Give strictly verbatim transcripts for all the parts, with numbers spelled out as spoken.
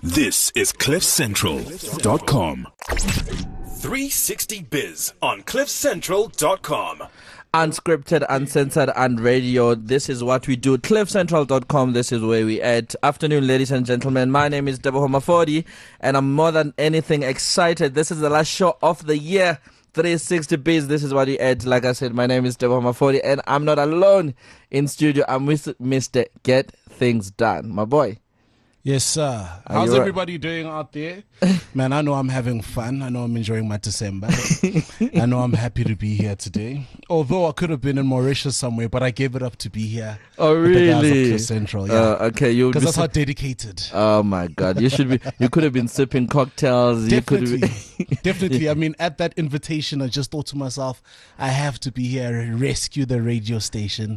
This is cliff central dot com. three sixty Biz on cliff central dot com. Unscripted, uncensored, and radio. This is what we do. cliff central dot com. This is where we at. Afternoon, ladies and gentlemen. My name is Debo Homafodi, and I'm more than anything excited. This is the last show of the year. three sixty Biz. This is what we at. Like I said, my name is Debo Homafodi, and I'm not alone in studio. I'm with Mister Get Things Done, my boy. Yes, sir. Are How's you everybody doing out there? Man, I know I'm having fun. I know I'm enjoying my December. I know I'm happy to be here today. Although I could have been in Mauritius somewhere, but I gave it up to be here. Oh, with the guys of really? Cliff Central, yeah. Uh, okay, you Because that's how dedicated. Oh my God! You should be. You could have been sipping cocktails. Definitely, You could have definitely. I mean, at that invitation, I just thought to myself, I have to be here and rescue the radio station,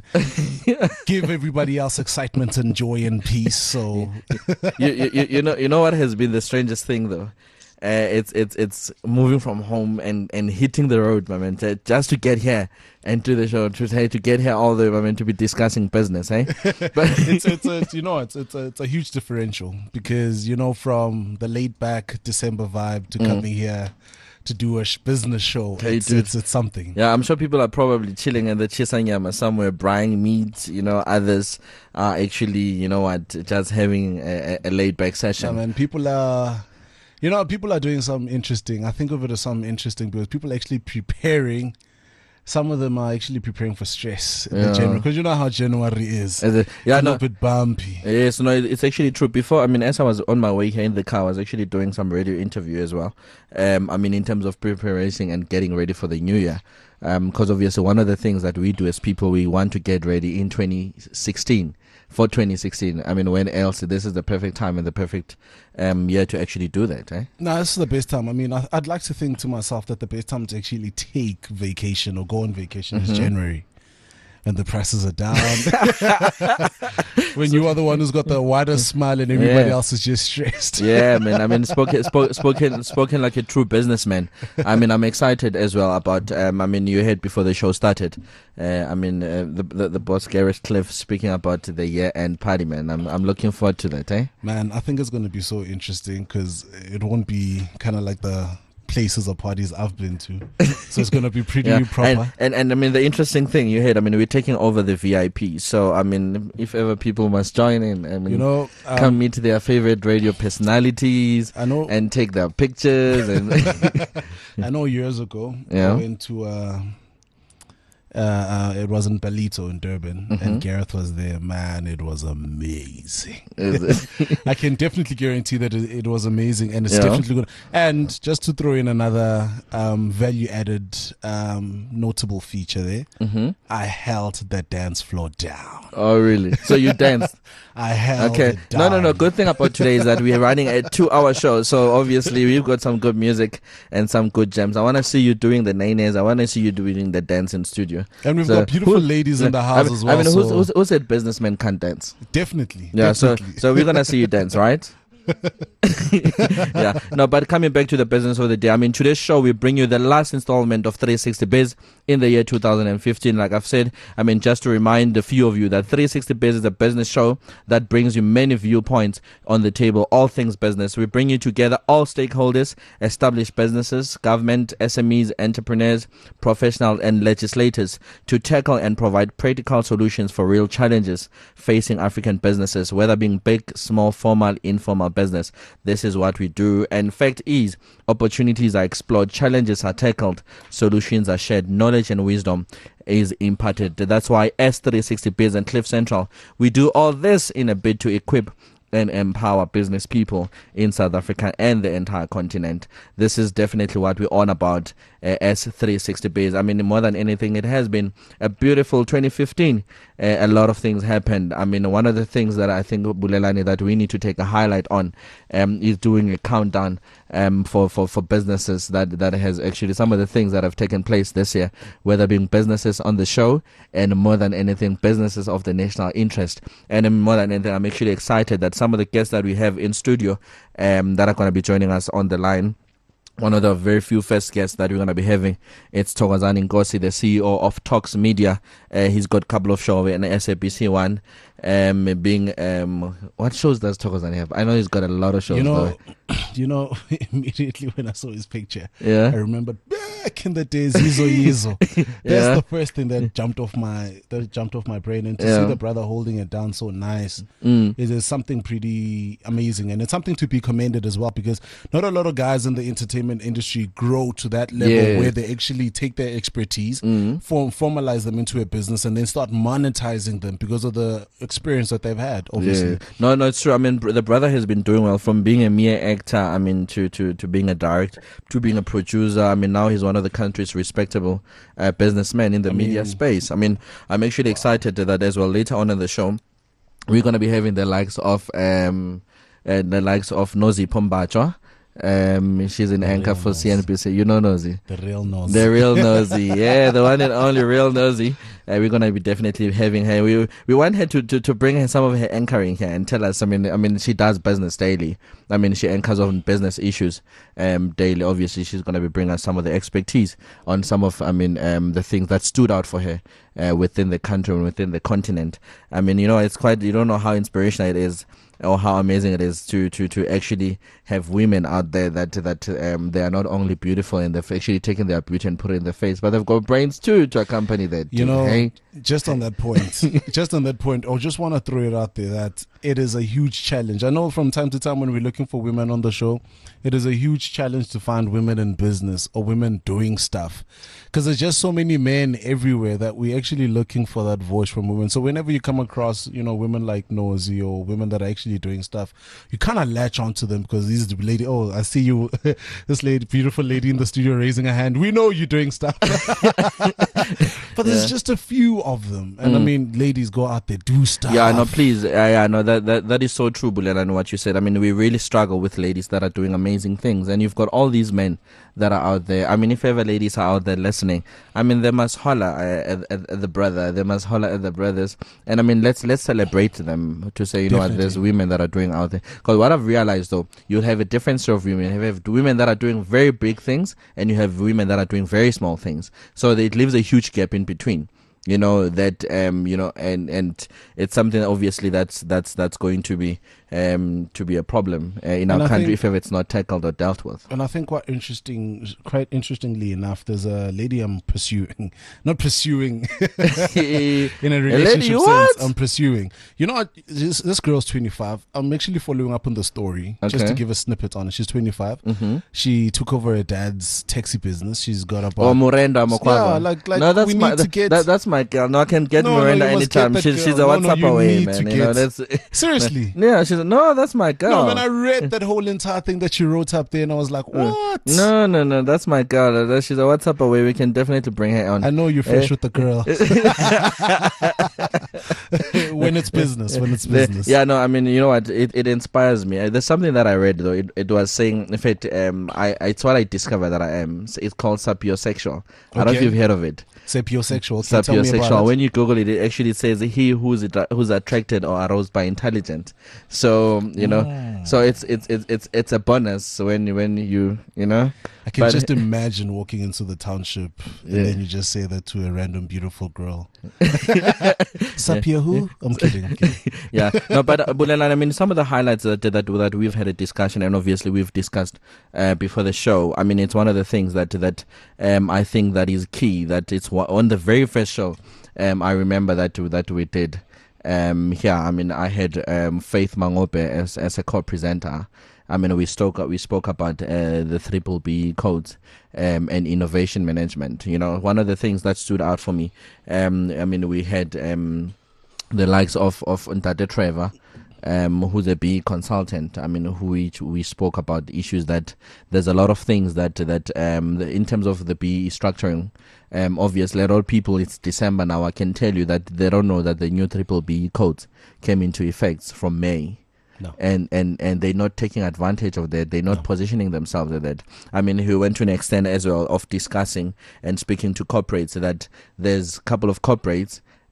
give everybody else excitement and joy and peace. So, you, you, you know, you know what has been the strangest thing though. Uh, it's it's it's moving from home and, and hitting the road, my man, to, just to get here and do the show, to to get here all the way, my man, to be discussing business, eh? But it's it's a, it's, you know it's it's a, it's a huge differential because you know from the laid back December vibe to Mm. coming here to do a sh- business show, Hey, it's, dude. it's it's something. yeah, I'm sure people are probably chilling in the Chisanyama somewhere, buying meat. You know, others are actually, you know what, just having a, a laid back Yeah, session. man, people are. You know, people are doing something interesting. I think of it as something interesting because people are actually preparing. Some of them are actually preparing for stress in Yeah. the January because you know how January is. Is it- yeah, It's a no. little bit bumpy. Yes, no, it's actually true. Before, I mean, as I was on my way here in the car, I was actually doing some radio interview as well. Um, I mean, in terms of preparation and getting ready for the new year. Because obviously, one of the things that we do as people, we want to get ready in twenty sixteen. For twenty sixteen. I mean, when else? This is the perfect time and the perfect um, year to actually do that, eh? No, this is the best time. I mean, I, I'd like to think to myself that the best time to actually take vacation or go on vacation Mm-hmm. is January. And the prices are down. When you are the one who's got the widest smile and everybody Yeah. else is just stressed. Yeah, man. I mean, spoken, spoken, spoken, spoken like a true businessman. I mean, I'm excited as well about. Um, I mean, you heard before the show started. Uh, I mean, uh, the, the the boss Gareth Cliff speaking about the year-end party, man. I'm I'm looking forward to that, eh? Man, I think it's going to be so interesting because it won't be kind of like the places or parties I've been to. So it's going to be pretty Yeah, proper. and, and and I mean the interesting thing you heard. I mean, we're taking over the V I P. So I mean, if ever people must join in, I mean, you know, um, come meet their favorite radio personalities I know. and take their pictures and. I know years ago, Yeah. I went to, uh, uh, uh, it was in Palito in Durban, Mhm. and Gareth was there. Man, it was amazing. Is it- I can definitely guarantee that it, it was amazing, and it's Yeah. definitely good. And just to throw in another um, value-added um, notable feature there, Mhm. I held the dance floor down. Oh really? So you danced? I held Okay. it down. No, no, no. Good thing about today is that we're running a two-hour show. So obviously we've got some good music and some good gems. I want to see you doing the nanes. I want to see you doing the dance in studio. And we've So got beautiful who- ladies in the I house mean, as well. I mean, who's, so who's, who said businessmen can't dance? definitely. Yeah. definitely. So so we're gonna see you dance, right? Yeah. No, but coming back to the business of the day, I mean, today's show, we bring you the last installment of three sixty Biz in the year two thousand fifteen. Like I've said, I mean, just to remind a few of you that three sixty Biz is a business show that brings you many viewpoints on the table, all things business. We bring you together all stakeholders, established businesses, government, S M Es, entrepreneurs, professionals, and legislators to tackle and provide practical solutions for real challenges facing African businesses, whether being big, small, formal, informal business. This is what we do. And fact is, opportunities are explored, challenges are tackled, solutions are shared, knowledge and wisdom is imparted. That's why S three sixty Biz and Cliff Central, we do all this in a bid to equip and empower business people in South Africa and the entire continent. This is definitely what we're on about uh, as three sixty Biz. I mean, more than anything, it has been a beautiful twenty fifteen. Uh, a lot of things happened. I mean, one of the things that I think, Bulelani, that we need to take a highlight on um, is doing a countdown um, for, for, for businesses that, that has actually some of the things that have taken place this year, whether being businesses on the show and more than anything, businesses of the national interest. And um, more than anything, I'm actually excited that some of the guests that we have in studio um, that are going to be joining us on the line one of the very few first guests that we're going to be having. It's Thokozani Nkosi, the C E O of Talks Media. Uh, he's got a couple of shows in the S A B C one. Um, being um, what shows does Thokozani have? I know he's got a lot of shows. You know, though. you know, immediately when I saw his picture, Yeah. I remembered back in the days, Yizo Yizo. That's Yeah. the first thing that jumped off my that jumped off my brain, and to Yeah. see the brother holding it down so nice, Mm. it is something pretty amazing, and it's something to be commended as well, because not a lot of guys in the entertainment industry grow to that level Yeah. where they actually take their expertise, Mm. form, formalize them into a business, and then start monetizing them because of the experience that they've had. Obviously, Yeah. No, no, it's true. I mean, br- the brother has been doing well from being a mere actor, I mean, to, to, to being a director, to being a producer. I mean, now he's one of the country's respectable uh, businessmen in the I media mean- space. I mean, I'm actually excited that as well. Later on in the show, we're going to be having the likes of um, uh, the likes of Nozi Pombachwa. Um, she's an The anchor real for Nozi. C N B C. You know Nozi. the real nose. The real Nosy, yeah, the one and only real Nosy. Uh, we're gonna be definitely having her. We we want her to, to, to bring her some of her anchoring here and tell us. I mean, I mean, she does business daily. I mean, she anchors on business issues um daily. Obviously, she's gonna be bringing us some of the expertise on some of, I mean, um the things that stood out for her uh, within the country and within the continent. I mean, you know, it's quite. You don't know how inspirational it is, or how amazing it is to, to, to actually have women out there that that um, they are not only beautiful and they've actually taken their beauty and put it in their face, but they've got brains too to accompany that. You know, hey? just on that point, just on that point, I just want to throw it out there that it is a huge challenge. I know from time to time when we're looking for women on the show, it is a huge challenge to find women in business or women doing stuff, because there's just so many men everywhere that we're actually looking for that voice from women. So whenever you come across, you know, women like Nosy or women that are actually doing stuff, you kind of latch onto them, because these the lady, oh, I see you, this lady, beautiful lady in the studio raising a hand. We know you're doing stuff. But there's Yeah. just a few of them. And I Mm. mean, ladies, go out there, do stuff. Yeah, no, please. Uh, yeah, no, that, that that is so true, Bulela, and what you said. I mean, we really struggle with ladies that are doing amazing things, and you've got all these men that are out there. I mean, if ever ladies are out there listening, I mean, they must holler uh, at, at, at the brother, they must holler at the brothers, and I mean, let's let's celebrate them to say, you know what, there's Definitely. women that are doing out there. Because what I've realized though, you'll have a different sort of women. You have women that are doing very big things, and you have women that are doing very small things. So it leaves a huge gap in between. You know that um you know and and it's something obviously that's that's that's going to be um to be a problem uh, in And our I country think- if ever it's not tackled or dealt with. And I think quite interesting, quite interestingly enough, there's a lady I'm pursuing, not pursuing in a lady, relationship what? sense. I'm pursuing. You know, what? this this girl's twenty-five. I'm actually following up on the story just Okay. to give a snippet on it. She's twenty-five. Mm-hmm. She took over her dad's taxi business. She's got about Or Miranda Mokwava. Yeah, like- like no, that's we my need to that, get- that, that's my girl. No, I can get No, no, Miranda you must get anytime. that She's she's a girl. No, no, WhatsApp you away, need man. to You know, get- that's seriously. yeah. She's no, that's my girl. No, man, I read that whole entire thing that she wrote up there, and I was like, what? no, no, no, that's my girl. That- She's a WhatsApp away. We can definitely bring her on. I know you're fresh Eh? with the girl. when it's business, when it's The- business. yeah, no, I mean, you know what? It, it inspires me. Uh, There's something that I read though. It, it was saying, in fact, um, I it's what I discovered that I am. So it's called sapiosexual. I don't know if Okay. you've heard of it. Sapiosexual. Can you tell me about Sapiosexual. it? When you Google it, it actually says he who's it, who's attracted or aroused by intelligence. So you know, Ah. so it's it's it's it's it's a bonus when when you you know. I can But- just imagine walking into the township Yeah. and then you just say that to a random beautiful girl. Sapia who? I'm kidding. I'm kidding. Yeah, no, but uh, Bulela, I mean, some of the highlights that that that we've had a discussion, and obviously we've discussed uh, before the show. I mean, it's one of the things that that um, I think that is key. That it's wa- on the very first show. Um, I remember that that we did. Um, here, I mean, I had um, Faith Mangope as as a co-presenter. I mean, we spoke we spoke about uh, the triple B codes um, and innovation management. You know, one of the things that stood out for me. Um, I mean, we had um, the likes of of Ntate Trevor, um, who's a B E consultant. I mean, who we we spoke about issues that there's a lot of things that that um, the, in terms of the B E structuring. Um, obviously, a lot of people, it's December now. I can tell you that they don't know that the new triple B codes came into effect from May. No. And, and, and they're not taking advantage of that. They're not No. positioning themselves at that. I mean, he went to an extent as well of discussing and speaking to corporates that there's a couple of corporates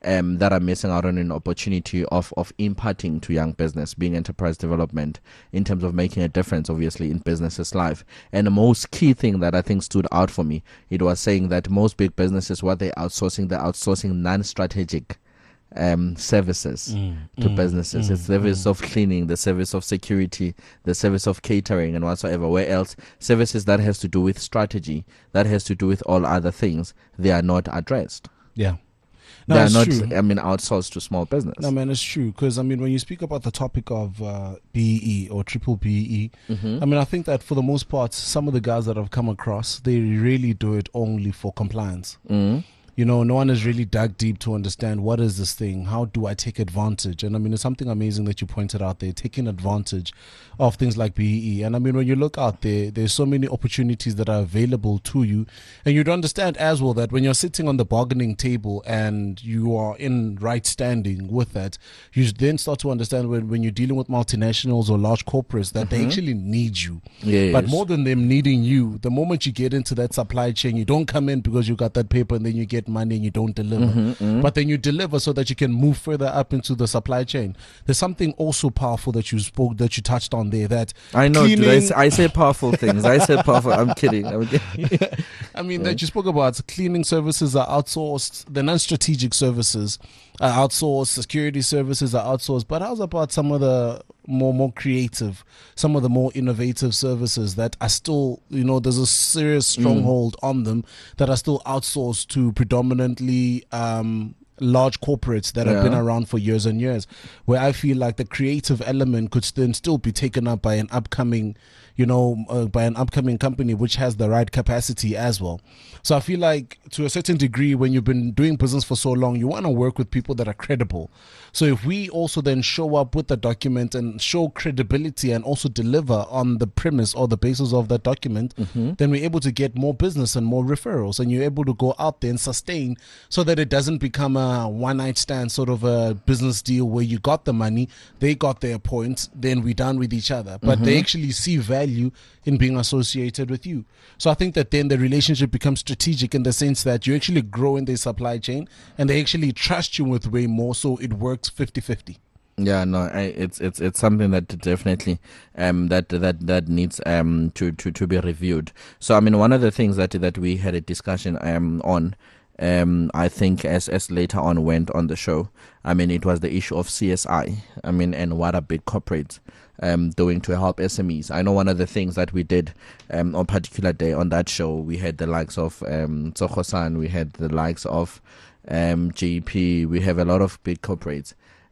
um, that are missing out on an opportunity of, of imparting to young business, being enterprise development in terms of making a difference, obviously, in businesses' life. And the most key thing that I think stood out for me, it was saying that most big businesses, what they're outsourcing, they're outsourcing non-strategic um, services mm, to mm, businesses. Mm, it's the service mm. of cleaning, the service of security, the service of catering and whatsoever. Where else, services that has to do with strategy, that has to do with all other things, they are not addressed. Yeah. No, they are not, true. I mean, outsourced to small business. No, man, it's true. Because, I mean, when you speak about the topic of uh, B E E or triple B E E, mm-hmm. I mean, I think that for the most part, some of the guys that I've come across, they really do it only for compliance. Mm-hmm. You know, no one has really dug deep to understand what is this thing? How do I take advantage? And I mean, it's something amazing that you pointed out there, taking advantage of things like B E E. And I mean, when you look out there, there's so many opportunities that are available to you. And you'd understand as well that when you're sitting on the bargaining table and you are in right standing with that, you then start to understand when, when you're dealing with multinationals or large corporates that mm-hmm. they actually need you. Yes. But more than them needing you, the moment you get into that supply chain, you don't come in because you got that paper and then you get money and you don't deliver, mm-hmm, mm-hmm. but then you deliver so that you can move further up into the supply chain. There's something also powerful that you spoke, that you touched on there. That I know, dude, I, say, I say powerful things. I say powerful. I'm kidding. I'm kidding. I mean, yeah. that you spoke about cleaning services are outsourced. The non-strategic services are outsourced. Security services are outsourced. But how's about some of the more more creative, some of the more innovative services that are still, you know, there's a serious stronghold mm. on them that are still outsourced to predominantly um, large corporates that yeah. have been around for years and years, where I feel like the creative element could then still be taken up by an upcoming, you know, uh, by an upcoming company which has the right capacity as well. So I feel like to a certain degree, when you've been doing business for so long, you want to work with people that are credible. So if we also then show up with the document and show credibility and also deliver on the premise or the basis of that document, mm-hmm. then we're able to get more business and more referrals, and you're able to go out there and sustain so that it doesn't become a one night stand sort of a business deal where you got the money, they got their points, then we're done with each other. But mm-hmm. they actually see value in being associated with you. So I think that then the relationship becomes strategic in the sense that you actually grow in their supply chain and they actually trust you with way more, so it works fifty-fifty. Yeah, no, I, it's it's it's something that definitely um that that that needs um to, to, to be reviewed. So I mean, one of the things that that we had a discussion um on um I think as as later on went on the show, I mean, it was the issue of C S I. I mean, and what are big corporates um doing to help S M Es. I know one of the things that we did um on a particular day on that show, we had the likes of um Tsogo-san, we had the likes of um G P, we have a lot of big corporates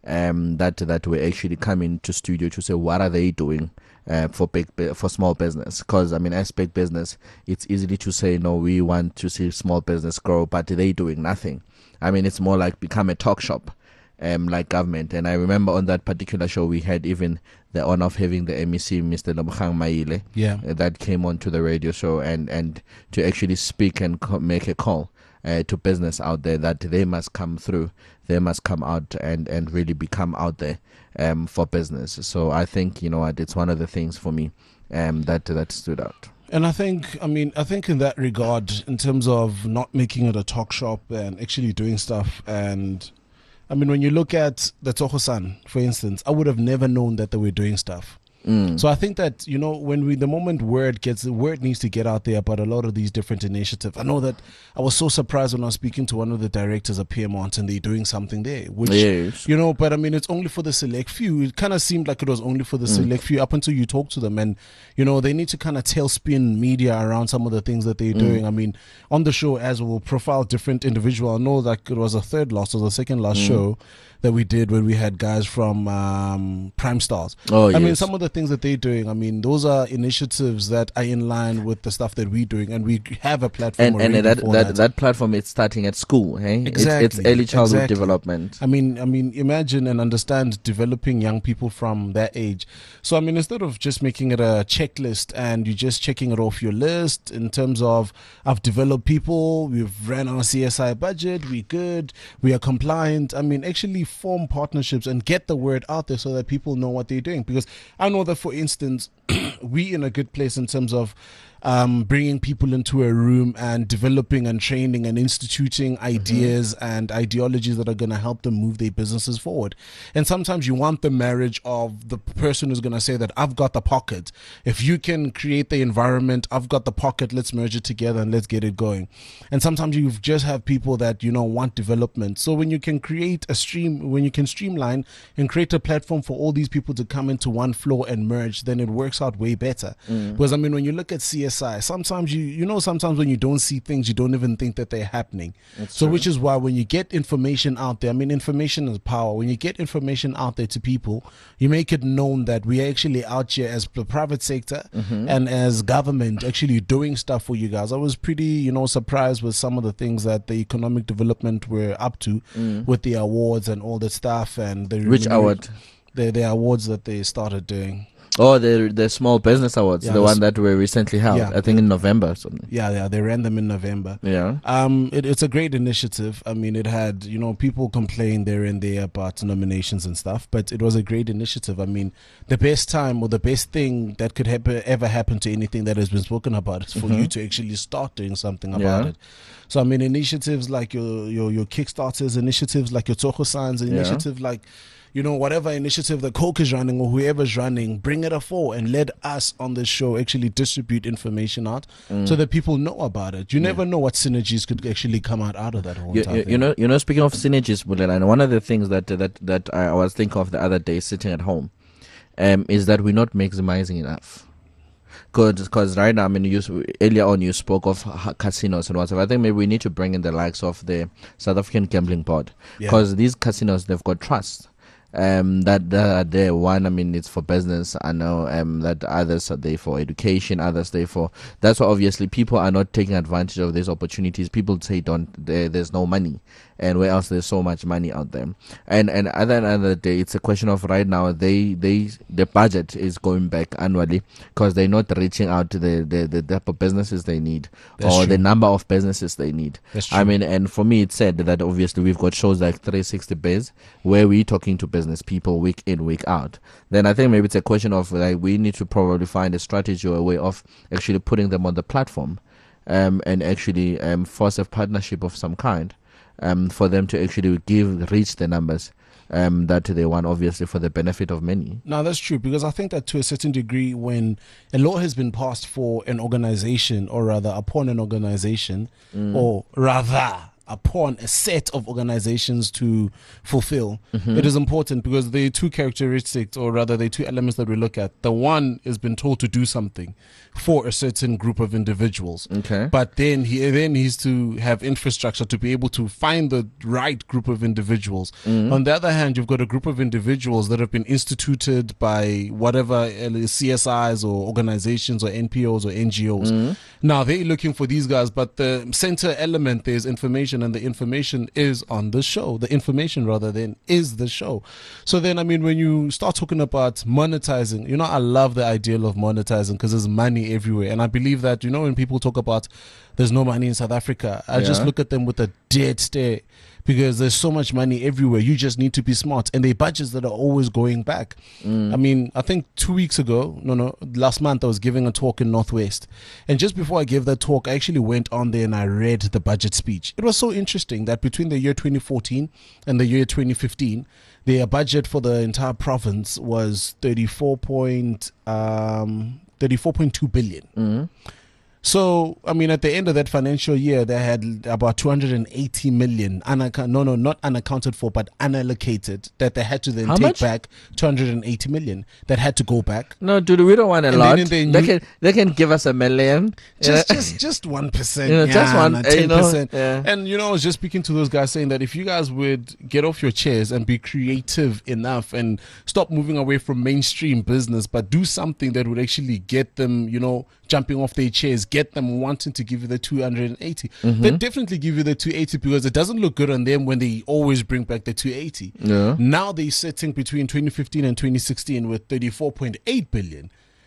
um that that were actually coming to studio to say what are they doing uh, for big for small business. Because I mean, as big business, it's easily to say no, we want to see small business grow, but they doing nothing. I mean, it's more like become a talk shop um like government. And I remember on that particular show we had even the honor of having the M E C, Mister Lebogang Maile, yeah uh, that came on to the radio show and and to actually speak and co- make a call Uh, to business out there that they must come through, they must come out and, and really become out there um, for business. So I think, you know what, it's one of the things for me um, that that stood out. And I think, I mean, I think in that regard, in terms of not making it a talk shop and actually doing stuff, and I mean, when you look at the Tsogo-san, for instance, I would have never known that they were doing stuff. Mm. So I think that, you know, when we, the moment word gets, word needs to get out there about a lot of these different initiatives. I know that I was so surprised when I was speaking to one of the directors of Piermont and they're doing something there, which, yes. you know, but I mean, it's only for the select few. It kind of seemed like it was only for the mm. select few up until you talk to them. And, you know, they need to kind of tailspin media around some of the things that they're mm. doing. I mean, on the show as we'll profile different individuals. I know that it was a third last or the second last mm. show that we did when we had guys from um, Prime Stars. Oh, I yes. mean, some of the things that they're doing, I mean, those are initiatives that are in line with the stuff that we're doing, and we have a platform. And, and that, that, that that platform is starting at school, hey? Exactly. It's, it's early childhood exactly. development. I mean, I mean, imagine and understand developing young people from that age. So, I mean, instead of just making it a checklist and you're just checking it off your list in terms of, I've developed people, we've ran our C S I budget, we're good, we are compliant. I mean, actually form partnerships and get the word out there so that people know what they're doing. Because I know that, for instance, we in a good place in terms of um, bringing people into a room and developing and training and instituting ideas mm-hmm. and ideologies that are going to help them move their businesses forward. And sometimes you want the marriage of the person who's going to say that I've got the pocket. If you can create the environment, I've got the pocket, let's merge it together and let's get it going. And sometimes you just have people that, you know, want development. So when you can create a stream, when you can streamline and create a platform for all these people to come into one floor and merge, then it works out way better. Mm. Because I mean, when you look at C S I, sometimes you, you know, sometimes when you don't see things, you don't even think that they're happening. That's so true. Which is why when you get information out there, I mean, information is power. When you get information out there to people, you make it known that we are actually out here as the private sector mm-hmm. and as government actually doing stuff for you guys. I was pretty, you know, surprised with some of the things that the economic development were up to mm. with the awards and all that stuff. And the which award? The the awards that they started doing. Oh, the the small business awards, yeah, the one that were recently held, yeah, I think in November or something. Yeah, yeah, they ran them in November. Yeah. Um, it, it's a great initiative. I mean, it had, you know, people complain there and there about nominations and stuff, but it was a great initiative. I mean, the best time or the best thing that could happen, ever happen to anything that has been spoken about is for mm-hmm. you to actually start doing something about yeah. it. So, I mean, initiatives like your your, your Kickstarters, initiatives like your Toho Signs, initiative yeah. like, you know, whatever initiative that Coke is running or whoever's running, bring it afore and let us on this show actually distribute information out mm. so that people know about it. You yeah. never know what synergies could actually come out out of that whole you, entire you, thing. You know, you know, speaking of synergies, and one of the things that that that I was thinking of the other day sitting at home um, is that we're not maximizing enough. Because right now, I mean, you, earlier on you spoke of ha- casinos and whatever. I think maybe we need to bring in the likes of the South African Gambling Board. Because yeah. these casinos, they've got trust. Um, that, that are there. One, I mean, it's for business. I know um, that others are there for education, others there for. That's why obviously people are not taking advantage of these opportunities. People say don't. There, there's no money, and where else there's so much money out there. And and at the end of the day, it's a question of right now they they the budget is going back annually because they're not reaching out to the the, the type of businesses they need That's or true. the number of businesses they need. That's true. I mean, and for me, it's said that obviously we've got shows like three sixty Biz where we're talking to business people week in, week out. Then I think maybe it's a question of like we need to probably find a strategy or a way of actually putting them on the platform um, and actually um, force a partnership of some kind um, for them to actually give reach the numbers um, that they want, obviously for the benefit of many. No, that's true, because I think that to a certain degree, when a law has been passed for an organization, or rather upon an organization, mm. or rather upon a set of organizations to fulfill, mm-hmm. it is important because there are two characteristics, or rather there are two elements that we look at. The one has been told to do something for a certain group of individuals, okay, but then he then needs to have infrastructure to be able to find the right group of individuals. Mm-hmm. On the other hand, you've got a group of individuals that have been instituted by whatever C S Is or organizations or N P Os or N G Os. Mm-hmm. Now they're looking for these guys, but the center element, there's information, and the information is on the show. The information rather then is the show. So then, I mean, when you start talking about monetizing, you know, I love the ideal of monetizing because there's money everywhere. And I believe that, you know, when people talk about there's no money in South Africa, I yeah. just look at them with a dead stare, because there's so much money everywhere. You just need to be smart. And there are budgets that are always going back. Mm. I mean, I think two weeks ago, no, no, last month I was giving a talk in Northwest. And just before I gave that talk, I actually went on there and I read the budget speech. It was so interesting that between the year twenty fourteen and the year twenty fifteen, their budget for the entire province was thirty-four point two billion. Mm. So, I mean, at the end of that financial year, they had about two hundred eighty million, unac- no, no, not unaccounted for, but unallocated, that they had to then How take much? back two hundred eighty million that had to go back. No, dude, we don't want a And lot. then in They the new- can they can give us a million. Just, Yeah. just, just one percent. You know, yeah, just one, nah, uh, you ten know, percent. yeah. And you know, I was just speaking to those guys saying that if you guys would get off your chairs and be creative enough and stop moving away from mainstream business, but do something that would actually get them, you know, jumping off their chairs, get them wanting to give you the two hundred eighty. Mm-hmm. They definitely give you the two eighty, because it doesn't look good on them when they always bring back the two eighty. Yeah. Now they're sitting between twenty fifteen and twenty sixteen with thirty-four point eight billion.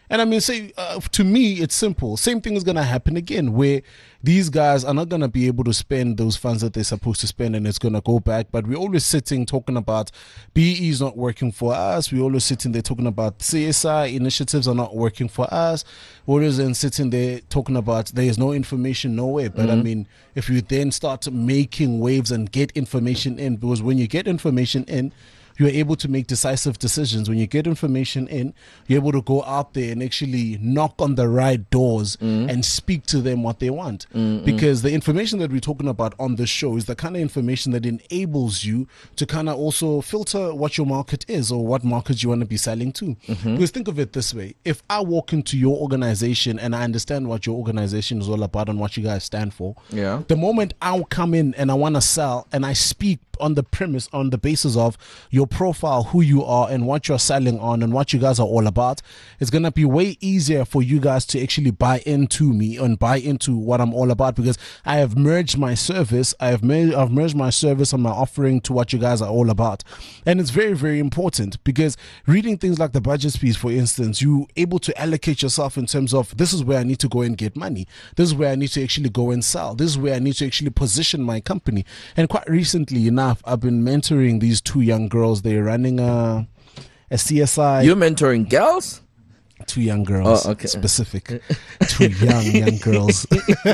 And I mean, say, uh, to me, it's simple. Same thing is going to happen again, where these guys are not going to be able to spend those funds that they're supposed to spend, and it's going to go back. But we're always sitting talking about B E is not working for us. We're always sitting there talking about C S I initiatives are not working for us. We're always then sitting there talking about there is no information nowhere. But mm-hmm. I mean, if you then start making waves and get information in, because when you get information in, you're able to make decisive decisions. When you get information in, you're able to go out there and actually knock on the right doors mm. and speak to them what they want. Mm-mm. Because the information that we're talking about on this show is the kind of information that enables you to kind of also filter what your market is or what markets you want to be selling to. Mm-hmm. Because think of it this way. If I walk into your organization and I understand what your organization is all about and what you guys stand for, yeah. the moment I'll come in and I want to sell and I speak on the premise, on the basis of your profile, who you are and what you're selling on and what you guys are all about, it's going to be way easier for you guys to actually buy into me and buy into what I'm all about, because I have merged my service, I have made, I've merged my service and my offering to what you guys are all about. And it's very, very important, because reading things like the budget piece, for instance, you able to allocate yourself in terms of, this is where I need to go and get money. This is where I need to actually go and sell. This is where I need to actually position my company. And quite recently, you know, I've been mentoring these two young girls. They're running a, a C S I. You're mentoring girls? Two young girls. Oh, okay. Specific. Two young, young girls.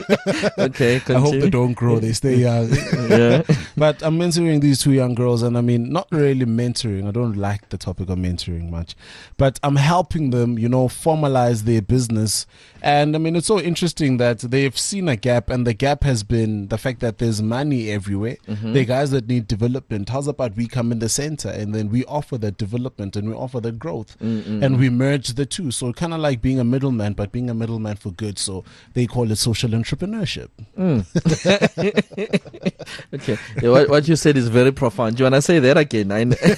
Okay, continue. I hope they don't grow. They stay young. Yeah. But I'm mentoring these two young girls, and I mean, not really mentoring. I don't like the topic of mentoring much. But I'm helping them, you know, formalize their business. And I mean, it's so interesting that they've seen a gap, and the gap has been the fact that there's money everywhere. Mm-hmm. They're guys that need development. How's about we come in the center, and then we offer that development and we offer that growth. Mm-mm. And we merge the two. So kind of like being a middleman, but being a middleman for good. So they call it social entrepreneurship. Mm. Okay. Yeah, what, what you said is very profound. Do you want to say that again? I,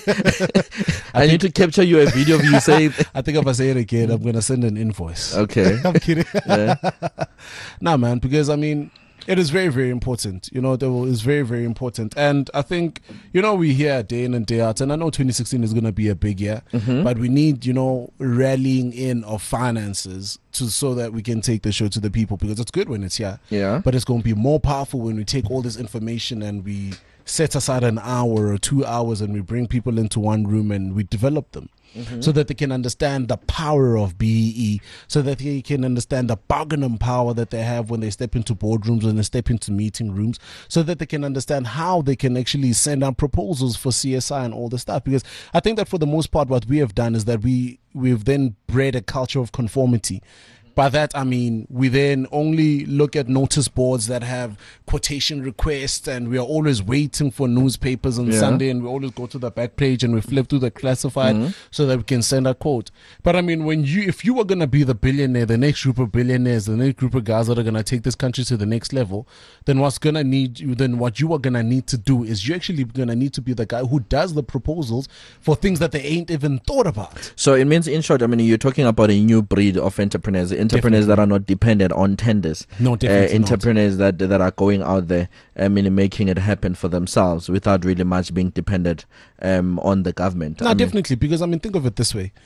I, I need to capture you a video of you saying. I think if I say it again, I'm going to send an invoice. Okay. I'm kidding. Yeah. Nah, man, because I mean, it is very, very important. You know, it is very, very important. And I think, you know, we hear day in and day out, and I know twenty sixteen is going to be a big year, mm-hmm. but we need, you know, rallying in of finances to so that we can take the show to the people, because it's good when it's here. Yeah. But it's going to be more powerful when we take all this information and we set aside an hour or two hours and we bring people into one room and we develop them. Mm-hmm. So that they can understand the power of B E E, so that they can understand the bargaining power that they have when they step into boardrooms, when they step into meeting rooms, so that they can understand how they can actually send out proposals for C S I and all the stuff. Because I think that for the most part, what we have done is that we, we've then bred a culture of conformity. By that, I mean, we then only look at notice boards that have quotation requests, and we are always waiting for newspapers on yeah. Sunday, and we always go to the back page and we flip through the classified mm-hmm. so that we can send a quote. But I mean, when you, if you are going to be the billionaire, the next group of billionaires, the next group of guys that are going to take this country to the next level, then what's going to need you, then what you are going to need to do is you're actually going to need to be the guy who does the proposals for things that they ain't even thought about. So it means, in short, I mean, you're talking about a new breed of entrepreneurs. Entrepreneurs definitely. That are not dependent on tenders. No, definitely uh, entrepreneurs not. that that are going out there, I mean, making it happen for themselves without really much being dependent um, on the government. No, I definitely, mean, because I mean, think of it this way: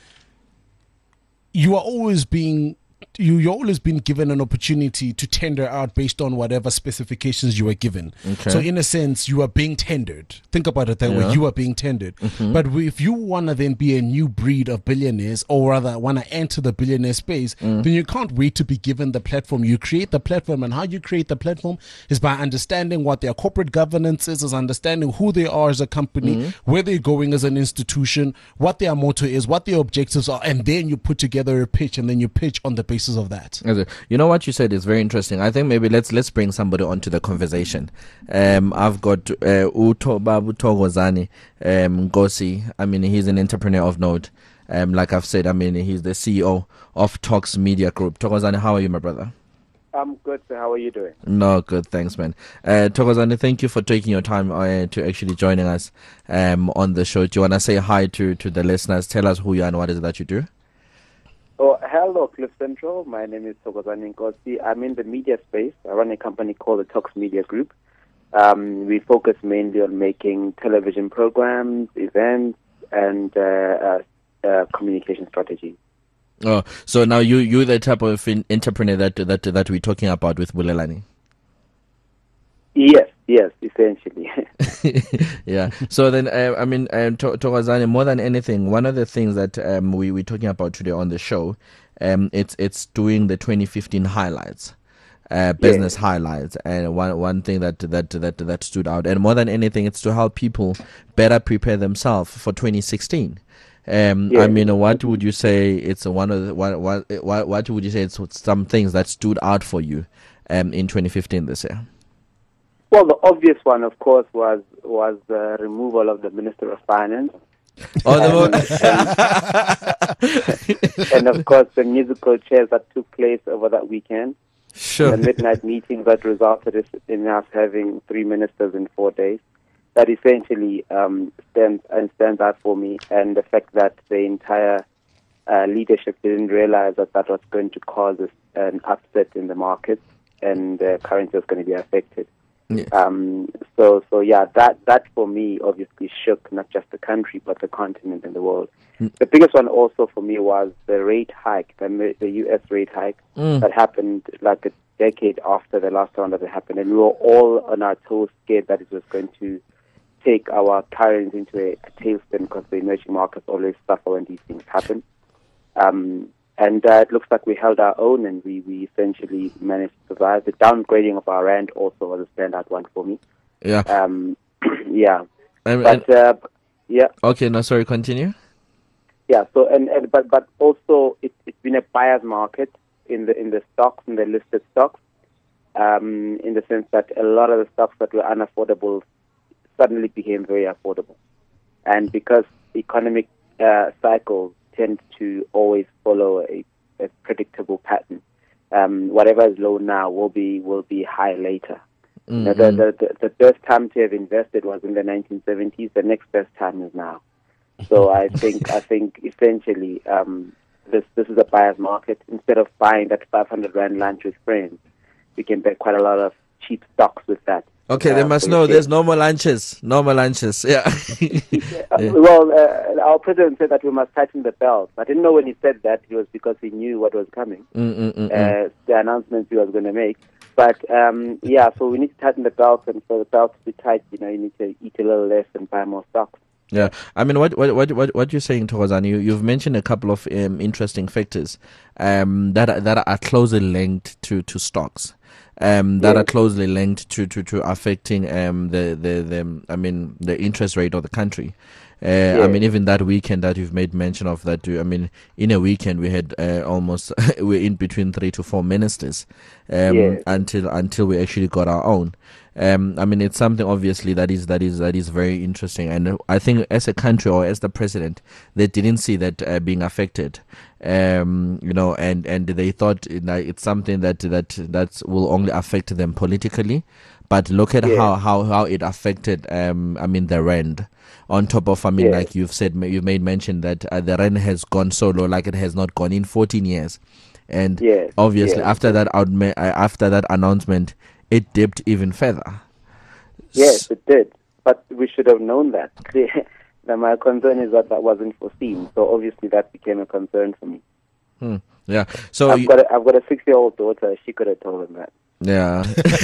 you are always being. You, you're always been given an opportunity to tender out based on whatever specifications you were given. Okay. So in a sense, you are being tendered. Think about it that yeah. way. You are being tendered. Mm-hmm. But if you want to then be a new breed of billionaires, or rather want to enter the billionaire space, mm. then you can't wait to be given the platform. You create the platform, and how you create the platform is by understanding what their corporate governance is, is understanding who they are as a company, mm. where they're going as an institution, what their motto is, what their objectives are, and then you put together a pitch, and then you pitch on the basis of that. You know what you said is very interesting. I think maybe let's let's bring somebody onto the conversation. Um, I've got uh, Uto Babu Togozani um, Ngosi. I mean, he's an entrepreneur of note. Um, like I've said, I mean, he's the C E O of Talks Media Group. Togozani, how are you, my brother? I'm good, sir. How are you doing? No, good. Thanks, man. Uh, Togozani, thank you for taking your time uh, to actually joining us um, on the show. Do you want to say hi to, to the listeners? Tell us who you are and what is it that you do? Oh, hello, Cliff Central. My name is Togozani Ngosi. I'm in the media space. I run a company called the Talks Media Group. Um, we focus mainly on making television programs, events, and uh, uh, uh, communication strategies. Oh, so now you you the type of in- entrepreneur that that that we're talking about with Bulelani. Yes, yes, essentially. Yeah. So then, uh, I mean, um, to- Thokozani, more than anything, one of the things that um, we we're talking about today on the show, um, it's it's doing the twenty fifteen highlights. Uh, business Yeah. highlights, and one one thing that that that that stood out, and more than anything, it's to help people better prepare themselves for twenty sixteen. Um, Yeah. I mean, what would you say? It's one of the what what what what would you say? It's some things that stood out for you, um, in twenty fifteen this year. Well, the obvious one, of course, was was the removal of the Minister of Finance. Oh, the and, and of course, the musical chairs that took place over that weekend. Sure. The midnight meeting that resulted in us having three ministers in four days. That essentially um, stands and stands out for me, and the fact that the entire uh, leadership didn't realize that that was going to cause an upset in the market, and the currency was going to be affected. Yeah. Um, so, so yeah, that that for me obviously shook not just the country but the continent and the world. Mm. The biggest one also for me was the rate hike, the, the U S rate hike Mm. that happened like a decade after the last round that it happened, and we were all on our toes, scared that it was going to take our currency into a, a tailspin, because the emerging markets always suffer when these things happen. Um, and uh, it looks like we held our own, and we, we essentially managed to survive. The downgrading of our rand also was a standout one for me. Yeah. Um, yeah. And, But and, uh, yeah, okay. No, sorry. Continue. yeah. So and, and but but also it, it's been a buyer's market in the in the stocks, in the listed stocks, um, in the sense that a lot of the stocks that were unaffordable suddenly became very affordable, and because economic uh, cycles tend to always follow a, a predictable pattern, um, whatever is low now will be will be high later. Mm-hmm. Now, the, the, the, the best time to have invested was in the nineteen seventies. The next best time is now. So I think I think essentially um, this this is a buyer's market. Instead of buying that five hundred rand lunch with friends, we can buy quite a lot of cheap stocks with that. Okay, uh, they must for know your there's kids. no more lunches. No more lunches. Yeah. Uh, Well, uh, our president said that we must tighten the belt. I didn't know when he said that it was because he knew what was coming, Mm-mm-mm-mm. uh, the announcements he was going to make. But um, yeah, so we need to tighten the belt, and for the belt to be tight, you know, you need to eat a little less and buy more stocks. Yeah, I mean, what what what what, what you're saying, Thokozani, you you've mentioned a couple of um, interesting factors um, that are, that are closely linked to to stocks. Um, that Yes. are closely linked to, to, to affecting um the, the, the I mean the interest rate of the country. Uh, I Yes. mean, even that weekend that you've made mention of, that too. I mean, in a weekend we had uh, almost we're in between three to four ministers um, Yes. until until we actually got our own. Um, I mean, it's something obviously that is that is that is very interesting, and I think as a country or as the president, they didn't see that uh, being affected. Um, you know, and, and they thought that it's something that that that will only affect them politically. But look at Yeah. how, how, how it affected, um, I mean, the rand. On top of, I mean, Yeah. like you've said, you made mention that uh, the rand has gone so low, like it has not gone in fourteen years. And Yes, obviously, yes. after that outma- uh, after that announcement, it dipped even further. Yes, it did. But we should have known that. Now, my concern is that that wasn't foreseen. So obviously that became a concern for me. Hmm. Yeah. So I've you- got a, I've got a six-year-old daughter. She could have told him that. Yeah,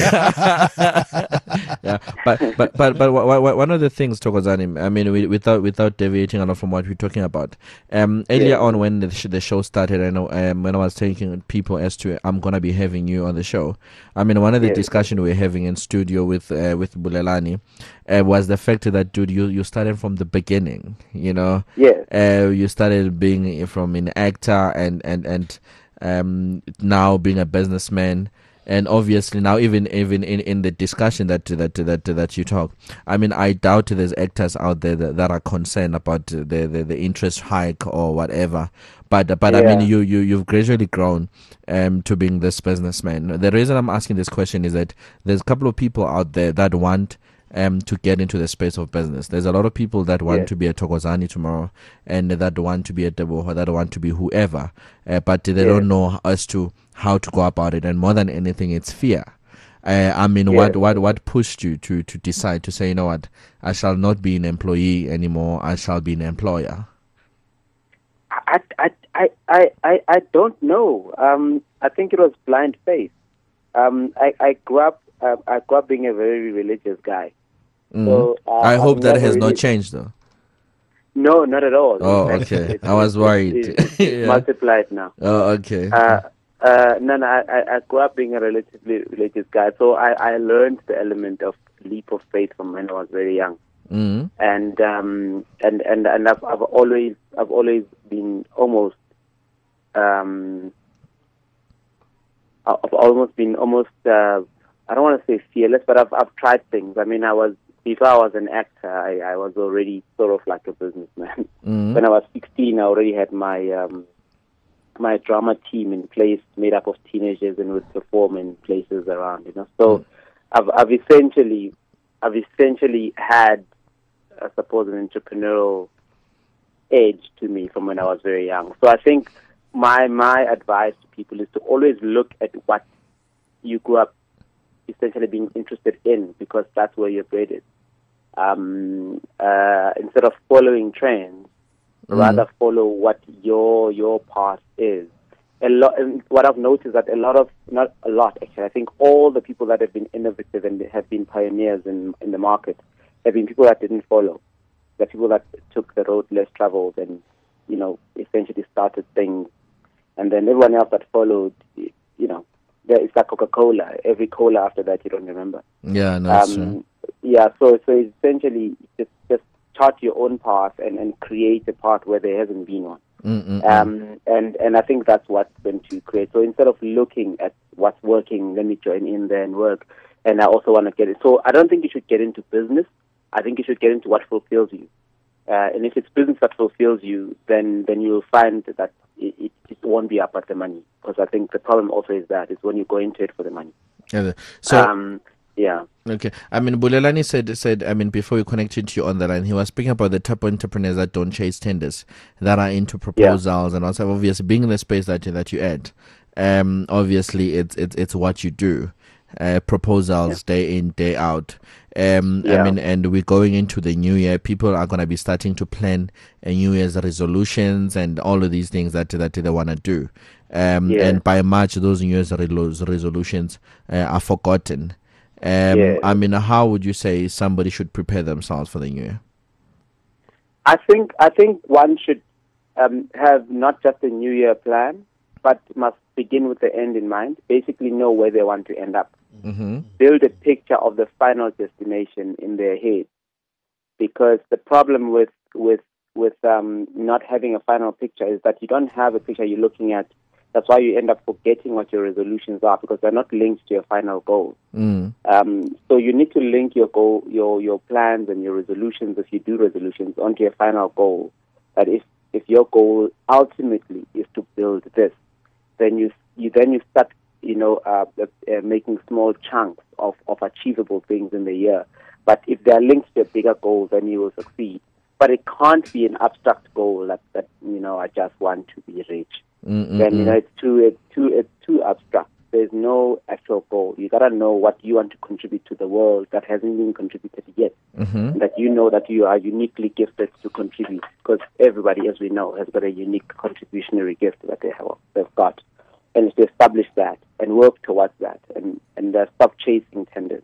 yeah, but but but but w- w- one of the things, Thokozani, I mean, we, without without deviating a lot from what we're talking about, um, earlier Yeah. on when the, sh- the show started, I know um, when I was taking people as to I'm gonna be having you on the show. I mean, one of the Yeah. discussion we were having in studio with uh, with Bulelani uh, was the fact that, dude, you you started from the beginning, you know. Yes. Uh, you started being from an actor and and and um now being a businessman. And obviously now, even even in, in the discussion that that that that you talk, I mean, I doubt there's actors out there that, that are concerned about the, the, the interest hike or whatever. But but I Yeah. mean, you you you've gradually grown um to being this businessman. The reason I'm asking this question is that there's a couple of people out there that want um to get into the space of business. There's a lot of people that want Yeah. to be a Thokozani tomorrow, and that want to be a Debo, that want to be whoever, uh, but they Yeah. don't know as to how to go about it. And more than anything, it's fear. Uh, I mean, Yeah. what what what pushed you to to decide to say, you know what, I shall not be an employee anymore. I shall be an employer. I, I, I, I, I, I don't know. Um, I think it was blind faith. Um, I, I grew up. Uh, I grew up being a very religious guy. Mm. So uh, I hope I've that never has really, not changed, though. No, not at all. Oh, In fact, okay. It's, I was it's, worried. It's, it's, it's Yeah. multiplied now. Oh, okay. Uh, uh, no, no. I, I grew up being a relatively religious guy, so I, I learned the element of leap of faith from when I was very young. Mm. And um, and and and I've, I've always I've always been almost um, I've almost been almost uh, I don't want to say fearless, but I've I've tried things. I mean, I was before I was an actor, I, I was already sort of like a businessman. Mm. When I was sixteen, I already had my um, my drama team in place, made up of teenagers, and would perform in places around. You know, so Mm. I've I've essentially I've essentially had, I suppose, an entrepreneurial edge to me from when I was very young. So I think my my advice to people is to always look at what you grew up essentially being interested in, because that's where your bread is. Um, uh, instead of following trends, Mm. rather follow what your your path is. A lot. And what I've noticed that a lot of, not a lot actually, I think all the people that have been innovative and have been pioneers in in the market have been people that didn't follow. The people that took the road less traveled and, you know, essentially started things, and then everyone else that followed, you know, there, it's like Coca-Cola. Every cola after that you don't remember. Yeah, no, that's true. Um, yeah, so so essentially just just chart your own path and, and create a path where there hasn't been one. Mm-mm-mm. Um, and, and I think that's what's going to create. So instead of looking at what's working, let me join in there and work. And I also want to get it. So I don't think you should get into business. I think you should get into what fulfills you. Uh, and if it's business that fulfills you, then then you'll find that it, it, it won't be about the money. Because I think the problem also is that, is when you go into it for the money. Yeah, so um, yeah. okay, I mean, Bulelani said said I mean, before we connected to you on the line, he was speaking about the type of entrepreneurs that don't chase tenders, that are into proposals, yeah. And also obviously being in the space that that you add. Um, obviously it's it's it's what you do, uh, proposals yeah. day in day out. Um, yeah. I mean, and we're going into the new year. People are going to be starting to plan a New Year's resolutions and all of these things that that they want to do. Um, yeah. And by March, those New Year's resolutions uh, are forgotten. Um, yeah. I mean, how would you say somebody should prepare themselves for the new year? I think I think one should um, have not just a New Year plan, but must begin with the end in mind. Basically, know where they want to end up. Mm-hmm. Build a picture of the final destination in their head, because the problem with with with um, not having a final picture is that you don't have a picture you're looking at. That's why you end up forgetting what your resolutions are, because they're not linked to your final goal. Mm. Um, so you need to link your goal, your your plans and your resolutions, if you do resolutions, onto your final goal. That if if your goal ultimately is to build this, then you you then you start you know uh, uh, making small chunks of, of achievable things in the year. But if they are linked to a bigger goal, then you will succeed. But it can't be an abstract goal that, that you know I just want to be rich. Mm-mm-mm. Then you know it's too it's too it's too abstract. There's no actual goal. You gotta know what you want to contribute to the world that hasn't been contributed yet. Mm-hmm. That you know that you are uniquely gifted to contribute, because everybody, as we know, has got a unique contributionary gift that they have they've got, and it's to establish that and work towards that, and and uh, stop chasing tenders.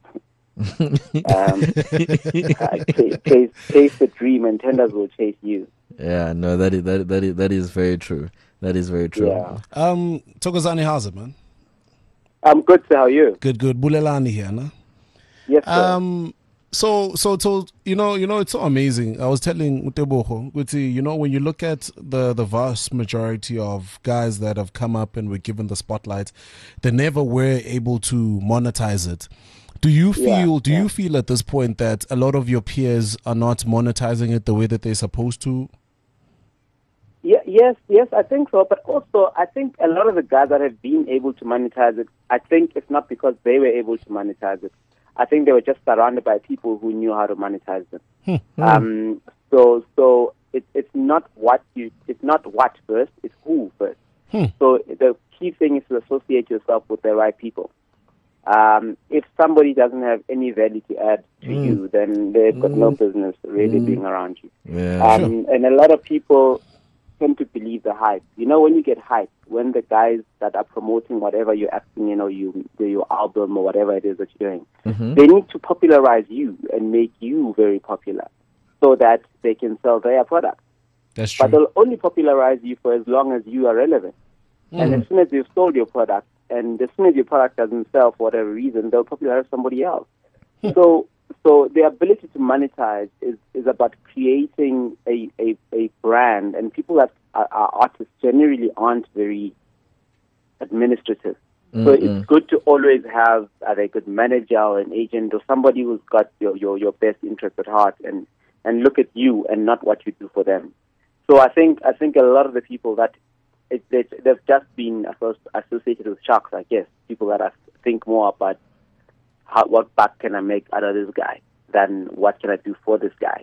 um, uh, chase, chase the dream, and tenders will chase you. Yeah, no, that is that that is that is very true. That is very true. Yeah. Um, Thokozani, how's it, man? I'm good. So how are you? Good, good. Bulelani here, no? Yes, sir. Um, so, so, so, you know, you know, it's so amazing. I was telling Uteboho, Guti, you know, when you look at the the vast majority of guys that have come up and were given the spotlight, they never were able to monetize it. Do you feel? Yeah, do yeah. you feel at this point that a lot of your peers are not monetizing it the way that they're supposed to? Yeah, yes, yes, I think so. But also, I think a lot of the guys that have been able to monetize it, I think it's not because they were able to monetize it. I think they were just surrounded by people who knew how to monetize them. Hmm. Um, so, so it, it's not what you, it's not what first, it's who first. Hmm. So the key thing is to associate yourself with the right people. Um, if somebody doesn't have any value to add to Mm. you, then they've got Mm. no business really Mm. being around you. Yeah. Um, and a lot of people, tend to believe the hype. You know, when you get hype, when the guys that are promoting whatever you're acting in or you, your album or whatever it is that you're doing, Mm-hmm. they need to popularize you and make you very popular so that they can sell their product. That's true. But they'll only popularize you for as long as you are relevant. Mm. And as soon as you've sold your product, and as soon as your product doesn't sell for whatever reason, they'll popularize somebody else. so so the ability to monetize is, is about creating a, a, a brand, and people that are, are artists generally aren't very administrative. Mm-mm. So it's good to always have either a good manager or an agent or somebody who's got your, your, your best interest at heart and, and look at you and not what you do for them. So I think I think a lot of the people that it, they, they've just been associated with sharks, I guess, people that are, think more about how, what back can I make out of this guy than what can I do for this guy.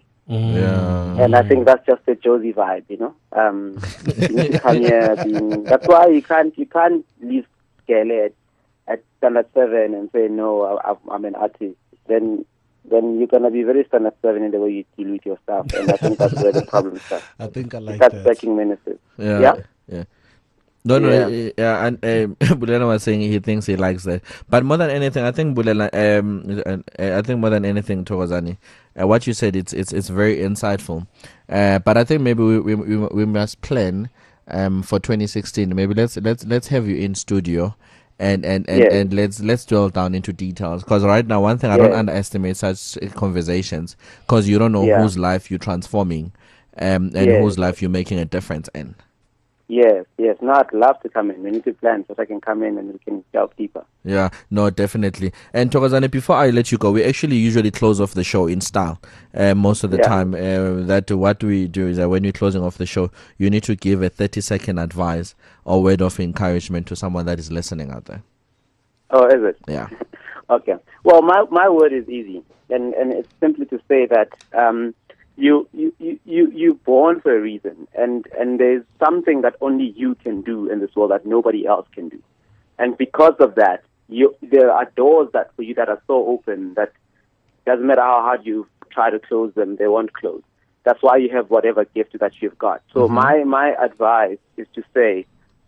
Yeah. And I think that's just a Josie vibe, you know. Um, you need to come here being, that's why you can't you can't leave Skele at, at standard seven and say no, I, I'm an artist. Then then you're gonna be very standard seven in the way you deal with your stuff, and I think that's where the problem starts. I think I like That's that. taking menaces. Yeah. Yeah? Yeah. No, no, Yeah. yeah, yeah and um, Bulelani was saying he thinks he likes that. But more than anything, I think Bulelani, um, uh, I think more than anything, Thokozani, uh, what you said, it's it's it's very insightful. Uh, but I think maybe we we we, we must plan um for twenty sixteen. Maybe let's let's let's have you in studio. And and, and, Yeah. and let's let's drill down into details, because right now one thing I don't Yeah. underestimate such uh, conversations, because you don't know Yeah. whose life you're transforming, um, and Yeah. whose life you're making a difference in. Yes, yes. No, I'd love to come in. We need to plan so that I can come in and we can delve deeper. Yeah, no, definitely. And Thokozani, before I let you go, we actually usually close off the show in style. Uh, most of the Yeah. time, uh, that what we do is that when you're closing off the show, you need to give a thirty second advice or word of encouragement to someone that is listening out there. Oh, is it? Yeah. Okay. Well, my my word is easy, and and it's simply to say that um, you you you you you're born for a reason, and and there's something that only you can do in this world that nobody else can do, and because of that, you there are doors that for you that are so open that doesn't matter how hard you try to close them, they won't close. That's why you have whatever gift that you've got. So Mm-hmm. my my advice is to say,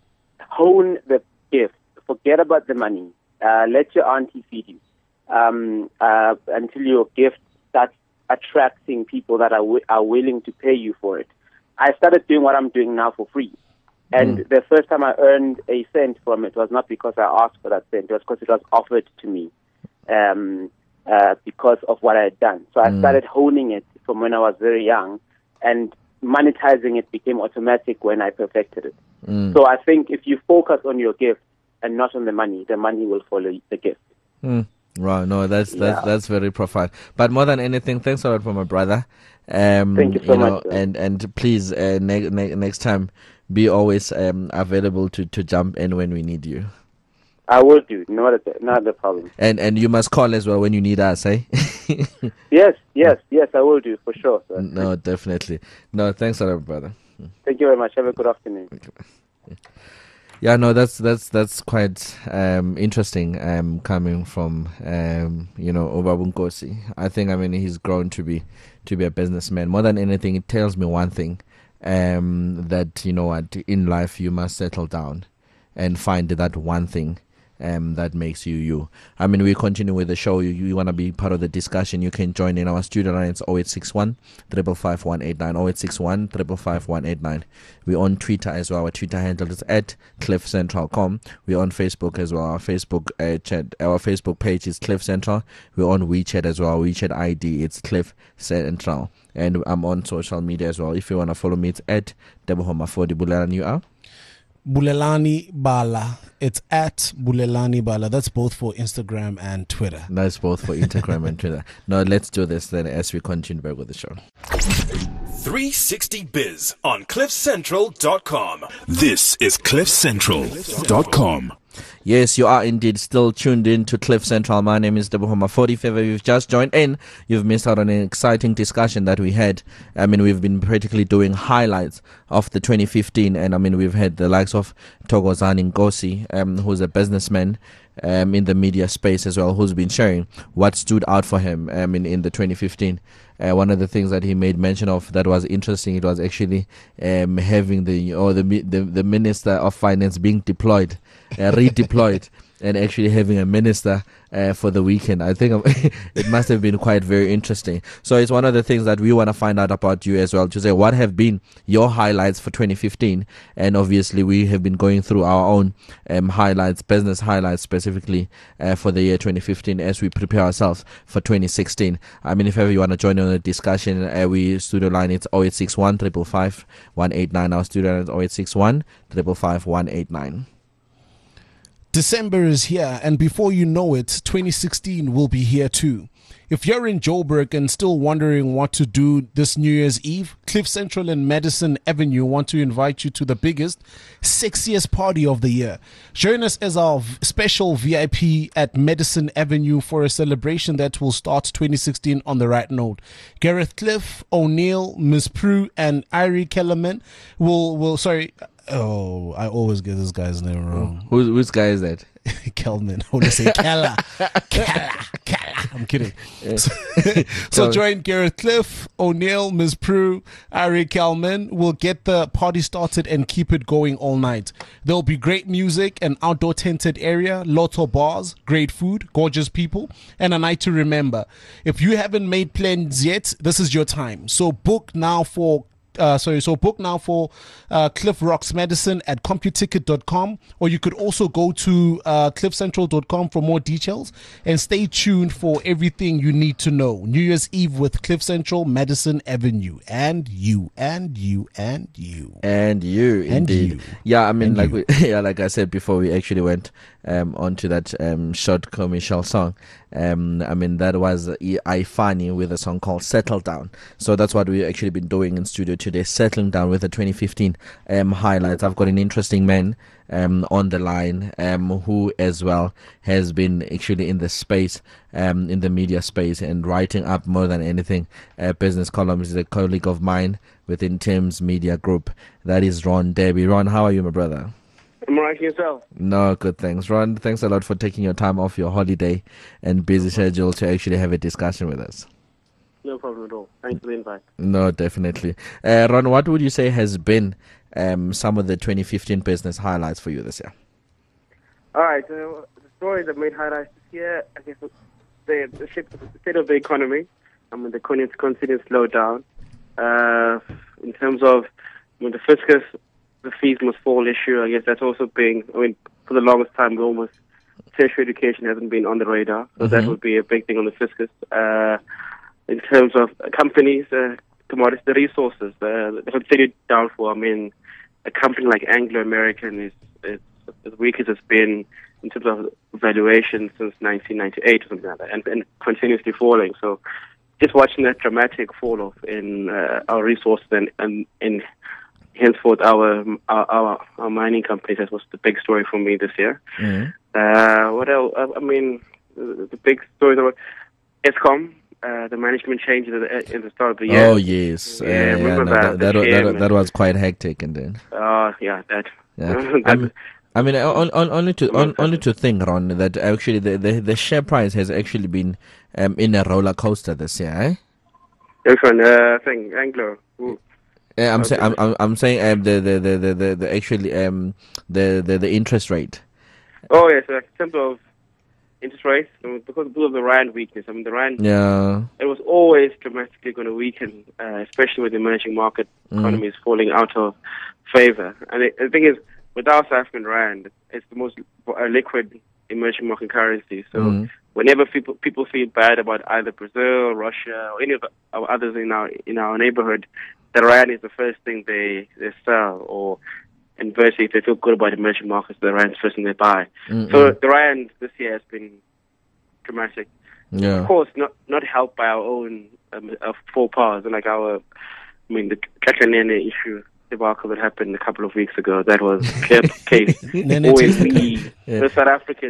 hone the gift. Forget about the money. Uh, let your auntie feed you um, uh, until your gift starts attracting people that are w- are willing to pay you for it. I started doing what I'm doing now for free. And Mm. the first time I earned a cent from it was not because I asked for that cent. It was because it was offered to me um, uh, because of what I had done. So I Mm. started honing it from when I was very young, and monetizing it became automatic when I perfected it. Mm. So I think if you focus on your gift and not on the money, the money will follow the gift. Mm. Wow, no, that's that's Yeah. that's very profound. But more than anything, thanks a lot for my brother. Um, Thank you so know, much, sir. And and please, uh, ne- ne- next time, be always um, available to, to jump in when we need you. I will do. Not a, not a problem. And and you must call as well when you need us, eh? Yes, yes, yes, I will do for sure, sir. No, definitely. No, thanks a lot, brother. Thank you very much. Have a good afternoon. Yeah, no, that's that's that's quite um, interesting. Um, coming from um, you know, Obabunkosi. I think I mean he's grown to be to be a businessman. More than anything, it tells me one thing, um, that you know what, in life you must settle down and find that one thing um, that makes you you. I mean, we continue with the show. You, you want to be part of the discussion, you can join in our studio line. It's oh eight six one, five five five, one eight nine, oh eight six one, five five five, one eight nine. We're on Twitter as well. Our Twitter handle is at cliff central dot com. We're on Facebook as well. Our Facebook uh, chat, our Facebook page is Cliff Central. We're on WeChat as well. WeChat I D, it's Cliff Central. And I'm on social media as well. If you want to follow me, it's at Debohoma for the Bulelani. You are? Bulelani Bala. It's at Bulelani Bala. That's both for Instagram and Twitter. That's both for Instagram and Twitter. Now let's do this then as we continue back with the show. three sixty Biz on cliff central dot com. This is cliff central dot com. Yes, you are indeed still tuned in to Cliff Central. My name is Debohoma forty. If ever you've just joined in, you've missed out on an exciting discussion that we had. I mean, we've been practically doing highlights of the twenty fifteen, and I mean, we've had the likes of Thokozani Nkosi, um, who's a businessman um, in the media space as well, who's been sharing what stood out for him um, in, in the twenty fifteen. uh, one of the things that he made mention of that was interesting, it was actually um, having the or the, the the Minister of Finance being deployed, uh, redeployed. And actually having a minister uh, for the weekend. I think it must have been quite very interesting. So it's one of the things that we want to find out about you as well, to say what have been your highlights for twenty fifteen. And obviously we have been going through our own um, highlights, business highlights specifically uh, for the year twenty fifteen as we prepare ourselves for twenty sixteen. I mean, if ever you want to join in the discussion, uh, we studio line, it's oh eight six one, five five five, one eight nine. Our studio line is oh eight six one, five five five, one eight nine. December is here, and before you know it, twenty sixteen will be here too. If you're in Joburg and still wondering what to do this New Year's Eve, Cliff Central and Madison Avenue want to invite you to the biggest, sexiest party of the year. Join us as our v- special V I P at Madison Avenue for a celebration that will start twenty sixteen on the right note. Gareth Cliff, O'Neill, Miss Prue, and Irie Kellerman will, will, sorry, oh, I always get this guy's name wrong. Who's, which guy is that? Kelman. I want to say Kella. Kella. Kella. I'm kidding. So, so join Gareth Cliff, O'Neill, Miz Prue, Ari Kelman. We'll get the party started and keep it going all night. There'll be great music, an outdoor tented area, lots of bars, great food, gorgeous people, and a night to remember. If you haven't made plans yet, this is your time. So book now for Uh, sorry, so book now for uh, Cliff Rocks Madison at computicket dot com, or you could also go to uh, cliff central dot com for more details, and stay tuned for everything you need to know. New Year's Eve with Cliff Central, Madison Avenue, and you, and you, and you. And you, And indeed. you. Yeah, I mean, And like you. we, yeah, like I said before, we actually went um, onto that um, short commercial song. Um, I mean, that was Ifani with a song called Settle Down. So that's what we've actually been doing in studio today, settling down with the twenty fifteen um, highlights. I've got an interesting man um, on the line um, who as well has been actually in the space, um, in the media space, and writing up more than anything uh, business columns. He's a colleague of mine within Tim's Media Group. That is Ron Debbie. Ron, how are you, my brother? I'm right, yourself. No, good, thanks. Ron, thanks a lot for taking your time off your holiday and busy schedule to actually have a discussion with us. No problem at all. Thanks for the invite. No, definitely. Uh, Ron, what would you say has been um, some of the twenty fifteen business highlights for you this year? All right, so the stories that made highlights this year, I guess the, the, shape, the state of the economy. I mean, the economy continues to slow down. Uh, in terms of I mean, the fiscus, the fees must fall issue, I guess that's also being, I mean, for the longest time, we almost tertiary education hasn't been on the radar, so Mm-hmm. that would be a big thing on the fiscus. Uh, in terms of companies, uh, commodities, the resources, uh, the continued downfall. I mean, a company like Anglo American is, is as weak as it's been in terms of valuation since nineteen ninety-eight or something like that, and, and continuously falling. So just watching that dramatic fall off in uh, our resources and, and in henceforth our, our our our mining companies, that was the big story for me this year. Mm-hmm. Uh, what else? I, I mean, the, the big stories about Eskom. Uh, the management changes at the, at the start of the year. Oh, yes. Yeah, Uh, yeah, remember no, that, that, the that, that, chairman. that was quite hectic. And then, Uh, yeah, that. yeah. that- I mean, I mean, on, on, only to on, only to think, Ron, that actually the, the, the share price has actually been um, in a roller coaster this year, eh? Which one? Uh, thing, Anglo. Ooh. Yeah, I'm Okay. saying, I'm, I'm, I'm saying, um, the, the, the, the, the, the actually, um, the, the, the interest rate. Oh, yes, yeah, so in terms of interest rates, I mean, because of the rand weakness, I mean, the rand, Yeah. it was always dramatically going to weaken, uh, especially with the emerging market Mm. economies falling out of favor. And it, the thing is, with our South African rand, it's the most uh, liquid emerging market currency. So Mm. whenever people people feel bad about either Brazil, Russia, or any of the or others in our in our neighborhood, the rand is the first thing they, they sell. Or inversely, if they feel good about emerging markets, the rand is the first thing they buy. Mm-mm. So the rand this year has been dramatic. Yeah. Of course, not not helped by our own um, uh, faux pas, like our, I mean, the Kakanene issue debacle that happened a couple of weeks ago. That was clear case. Nene Always Testeka. we, Yeah. the South Africans,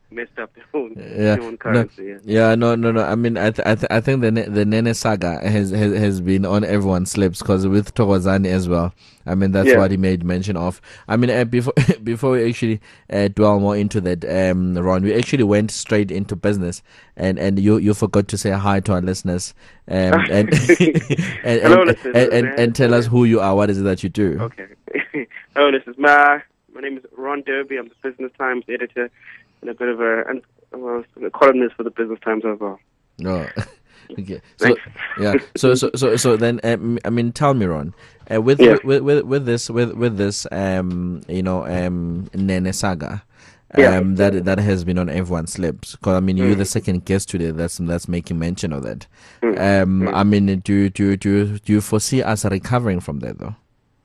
messed up their own, Yeah, their own no, currency. Yeah. yeah, no, no, no. I mean, I, th- I, th- I think the Ne- the Nene saga has, has has been on everyone's lips because with Thokozani as well. I mean, that's Yeah. what he made mention of. I mean, uh, before before we actually uh, dwell more into that, um, Ron, we actually went straight into business, and, and you, you forgot to say hi to our listeners, um, and and, and, Hello, and, listeners, and, and, man. and tell us who you are. What is it that you do? Okay. Hello, this is Ma. My name is Ron Derby. I'm the Business Times editor and a bit of a, and, well, a columnist for the Business Times as well. No. Okay. So Thanks. yeah. So so so so then um, I mean, tell me, Ron, uh, with, Yeah. with with with this with with this um you know um Nene saga. Um, Yeah. that that has been on everyone's lips. Because I mean, you're the second guest today that's that's making mention of that. Um, I mean, do do do do you foresee us recovering from that though?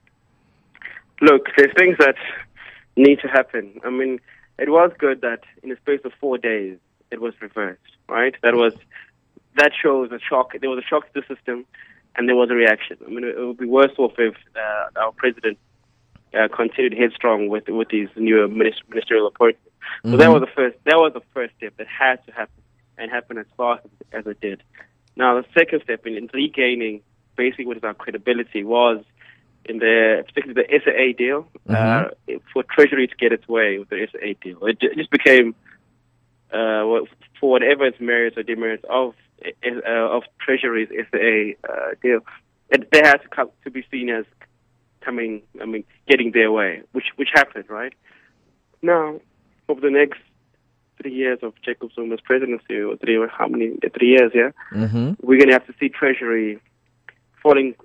Look, there's things that need to happen. I mean, it was good that in the space of four days it was reversed, right? That was that shows a shock. There was a shock to the system, and there was a reaction. I mean, it would be worse off if uh, our president uh, continued headstrong with with these new minister, ministerial appointments. So Mm-hmm. that was the first. That was the first step that had to happen, and happen as fast as it did. Now, the second step in, in regaining basically what is our credibility was in the particularly the S A A deal, uh, for Treasury to get its way with the S A A deal. It, ju- it just became uh, what- for whatever its merits or demerits of uh, of Treasury's S A A uh, deal, it, they had to come to be seen as coming. I mean, getting their way, which which happened, right? Now, over the next three years of Jacob Zuma's presidency, or three, or how many? Three years, yeah. Mm-hmm. We're going to have to see Treasury falling.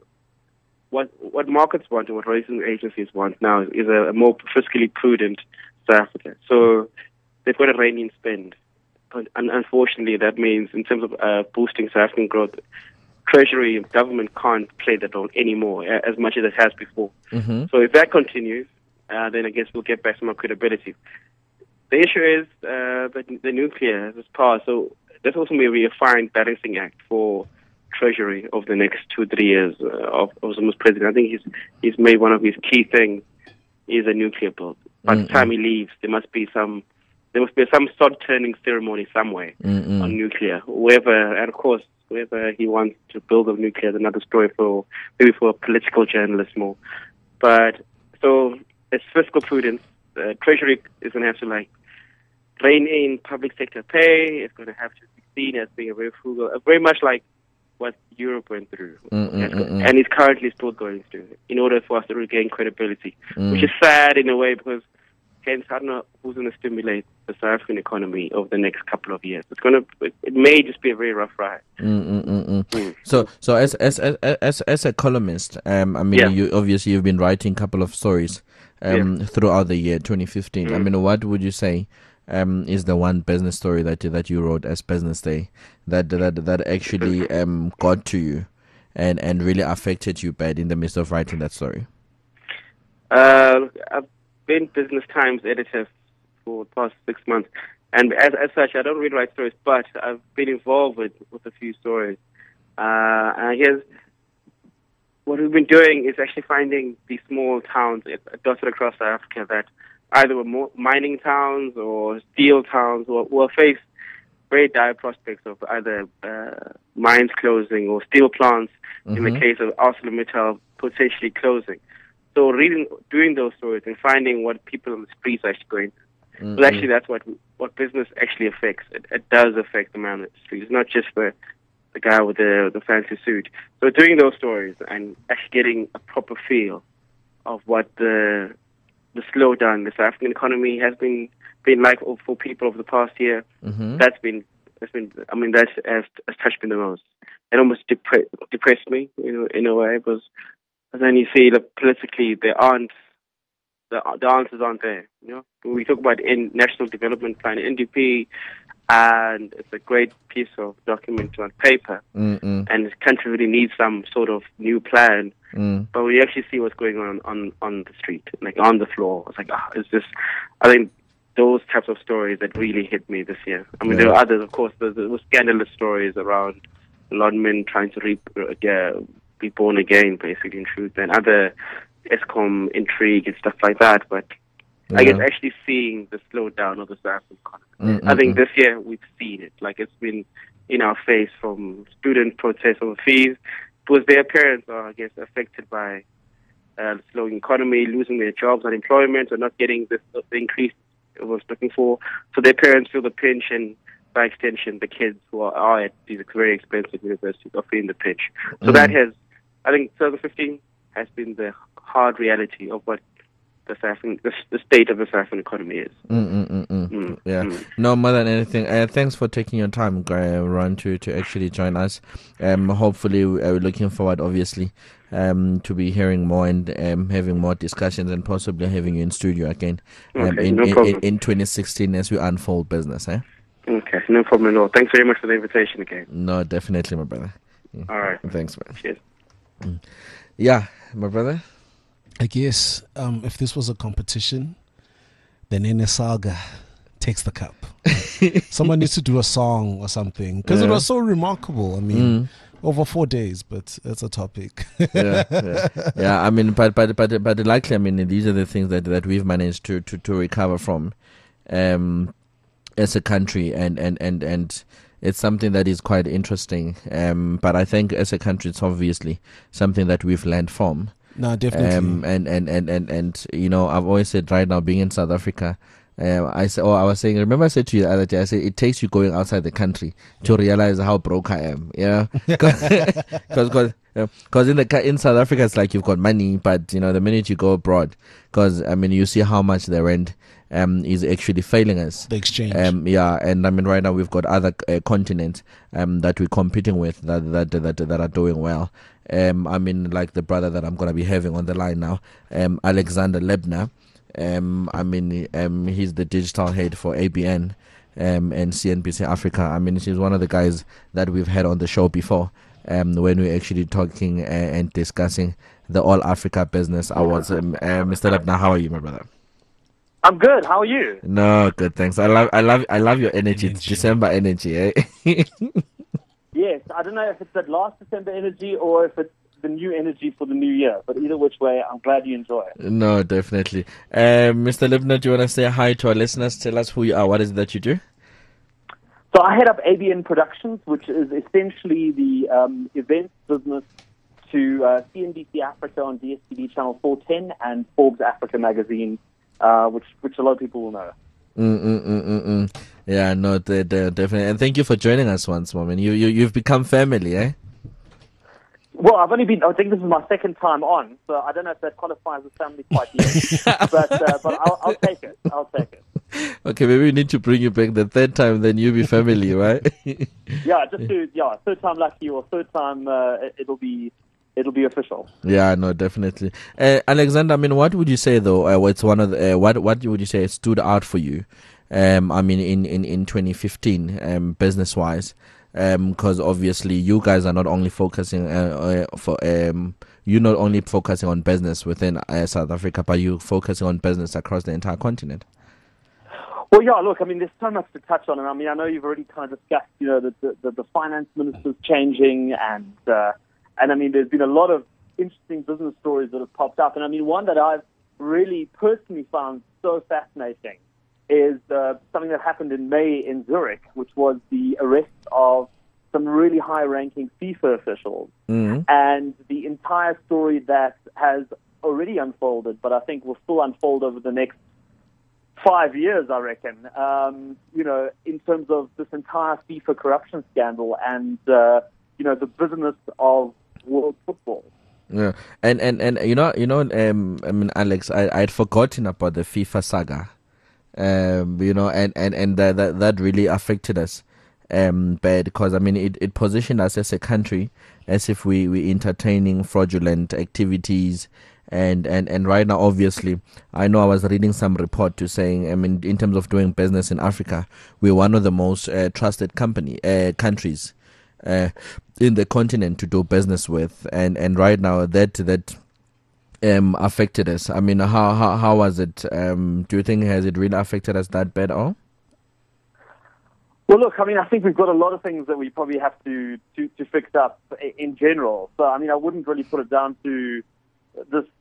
What what markets want and what rating agencies want now is a, a more fiscally prudent South Africa. So they've got to rein in spend. But un- unfortunately, that means in terms of uh, boosting South African growth, Treasury and government can't play that role anymore uh, as much as it has before. Mm-hmm. So if that continues, uh, then I guess we'll get back some more credibility. The issue is uh, that the nuclear has passed, so there's also maybe a fine balancing act for Treasury over the next two, three years uh, of, of Zuma's president. I think he's he's made one of his key things is a nuclear bill. By the time he leaves, there must be some there must be some sod turning ceremony somewhere Mm-mm. on nuclear. Whoever, and of course, whoever he wants to build on nuclear is another story for maybe for a political journalist more. But so it's fiscal prudence. Uh, Treasury is going to have to like rein in public sector pay. It's going to have to be seen as being a very frugal, uh, very much like what Europe went through, Mm-mm-mm-mm. and is currently still going through, in order for us to regain credibility, Mm. which is sad in a way because, hence, I don't know who's going to stimulate the South African economy over the next couple of years. It's going to, it, it may just be a very rough ride. Mm-mm-mm-mm. Mm. So, so as as as as as a columnist, um, I mean, Yeah. you obviously you've been writing a couple of stories, um, throughout the year twenty fifteen. I Mm. mean, what would you say, um, is the one business story that you, that you wrote as Business Day that that that actually um got to you, and and really affected you bad in the midst of writing that story? Uh, I've been Business Times editor for the past six months, and as as such, I don't really write stories, but I've been involved with, with a few stories. Uh, and I guess what we've been doing is actually finding these small towns dotted across South Africa that either were more mining towns or steel towns, or will face very dire prospects of either uh, mines closing or steel plants, in the Mhm. case of ArcelorMittal, potentially closing. So reading, doing those stories and finding what people on the streets are actually going through. Mm-mm. But actually, that's what what business actually affects. It, it does affect the man on the street. It's not just the the guy with the the fancy suit. So doing those stories and actually getting a proper feel of what the the slowdown in the South African economy has been been like for people over the past year. Mhm. That's been that's been. I mean, that has, has touched me the most. It almost depre- depressed me, you know, in a way, because then you see that politically there aren't the, the answers aren't there. You know, when we talk about in National Development Plan, N D P, and it's a great piece of document on paper, Mm-mm. and the country really needs some sort of new plan. Mm. But we actually see what's going on on, on the street, like on the floor. It's like, ah, it's just, I think those types of stories that really hit me this year. I mean, Yeah. there are others, of course. There were scandalous stories around Lodman trying to re- uh, be born again, basically, in truth, and other ESCOM intrigue and stuff like that. But I guess Yeah. actually seeing the slowdown of the South African economy. Mm, I mm, think mm. this year we've seen it. Like it's been in our face from student protests over fees, because their parents are, I guess, affected by uh, the slowing economy, losing their jobs, unemployment, or not getting this the increase it was looking for. So their parents feel the pinch, and by extension, the kids who are, are at these very expensive universities are feeling the pinch. So Mm. that has, I think, twenty fifteen has been the hard reality of what the South African, the, the state of the South African economy is. Mm, mm, mm, mm. Mm, Yeah, mm. no more than anything. Uh, thanks for taking your time, uh, Ron, to, to actually join us. Um, hopefully, we are looking forward, obviously, um, to be hearing more and um, having more discussions and possibly having you in studio again um, Okay, in, no in, problem. in in twenty sixteen as we unfold business. Eh? Okay, no problem at all. Thanks very much for the invitation again. No, definitely, my brother. All right. Thanks, man. Cheers. Yeah, my brother. I guess um, if this was a competition, then Enesaga takes the cup. Someone needs to do a song or something because it Yeah. was so remarkable. I mean, Mm. over four days, but it's a topic. yeah, yeah, yeah. I mean, but but but but likely, I mean, these are the things that, that we've managed to, to, to recover from, um, as a country, and, and, and, and it's something that is quite interesting. Um, but I think as a country, it's obviously something that we've learned from. No, definitely. Um, and, and, and, and, and, you know, I've always said right now, being in South Africa, um, I said, oh, I was saying, remember I said to you the other day, I said, it takes you going outside the country to realize how broke I am, yeah? Because because in the ca- in South Africa, it's like you've got money, but, you know, the minute you go abroad, because, I mean, you see how much the rent um, is actually failing us. The exchange. Um, yeah, and I mean, right now we've got other uh, continents um, that we're competing with that that that that are doing well. Um, I mean, like the brother that I'm gonna be having on the line now, um, Alexander Lebner. Um, I mean, um, he's the digital head for A B N um, and C N B C Africa. I mean, he's one of the guys that we've had on the show before. Um, when we're actually talking uh, and discussing the All Africa Business Awards. Um, uh, Mister Lebner, how are you, my brother? I'm good. How are you? No, good, thanks. I love, I love, I love your energy. It's Energy. December energy, eh? Yes, I don't know if it's that last December energy or if it's the new energy for the new year. But either which way, I'm glad you enjoy it. No, definitely. Um, Mister Libner, do you want to say hi to our listeners? Tell us who you are. What is it that you do? So I head up A B N Productions, which is essentially the um, events business to uh, C N B C Africa on D S T V Channel four ten and Forbes Africa magazine, uh, which which a lot of people will know. Mm, mm, mm, mm, mm. Yeah, no, de- de- definitely. And thank you for joining us once more, man. You, you, you've become family, eh? Well, I've only been, I think this is my second time on, so I don't know if that qualifies as family quite yet. but uh, but I'll, I'll take it. I'll take it. Okay, maybe we need to bring you back the third time, then you'll be family, right? Yeah, just to, yeah, third time lucky or third time uh, it- it'll be it'll be official. Yeah, no, definitely. Uh, Alexander, I mean, what would you say though? Uh, what's one of the, uh, what what would you say stood out for you? Um, I mean, in in in twenty fifteen, um, business wise, um, because obviously you guys are not only focusing uh, uh, for um, you're not only focusing on business within uh, South Africa, but you're focusing on business across the entire continent. Well, yeah, look, I mean, there's so much to touch on, and I mean, I know you've already kind of discussed, you know, the the, the, the finance minister's changing, and uh, and I mean, there's been a lot of interesting business stories that have popped up, and I mean, one that I've really personally found so fascinating is uh, something that happened in May in Zurich, which was the arrest of some really high-ranking FIFA officials, Mm-hmm. and the entire story that has already unfolded, but I think will still unfold over the next five years, I reckon, um, you know, in terms of this entire FIFA corruption scandal and, uh, you know, the business of world football. Yeah, and and and you know, you know, um, I mean, Alex, I I'd forgotten about the FIFA saga, um, you know, and and and that that, that really affected us, um, bad because I mean, it, it positioned us as a country as if we we entertaining fraudulent activities. And, and and right now, obviously, I know I was reading some report to saying, I mean, in terms of doing business in Africa, we're one of the most uh, trusted company uh, countries uh, in the continent to do business with, and, and right now that that um affected us. I mean, how how how was it? Um, do you think has it really affected us that bad? Or Well, look, I mean, I think we've got a lot of things that we probably have to, to, to fix up in general. So, I mean, I wouldn't really put it down to this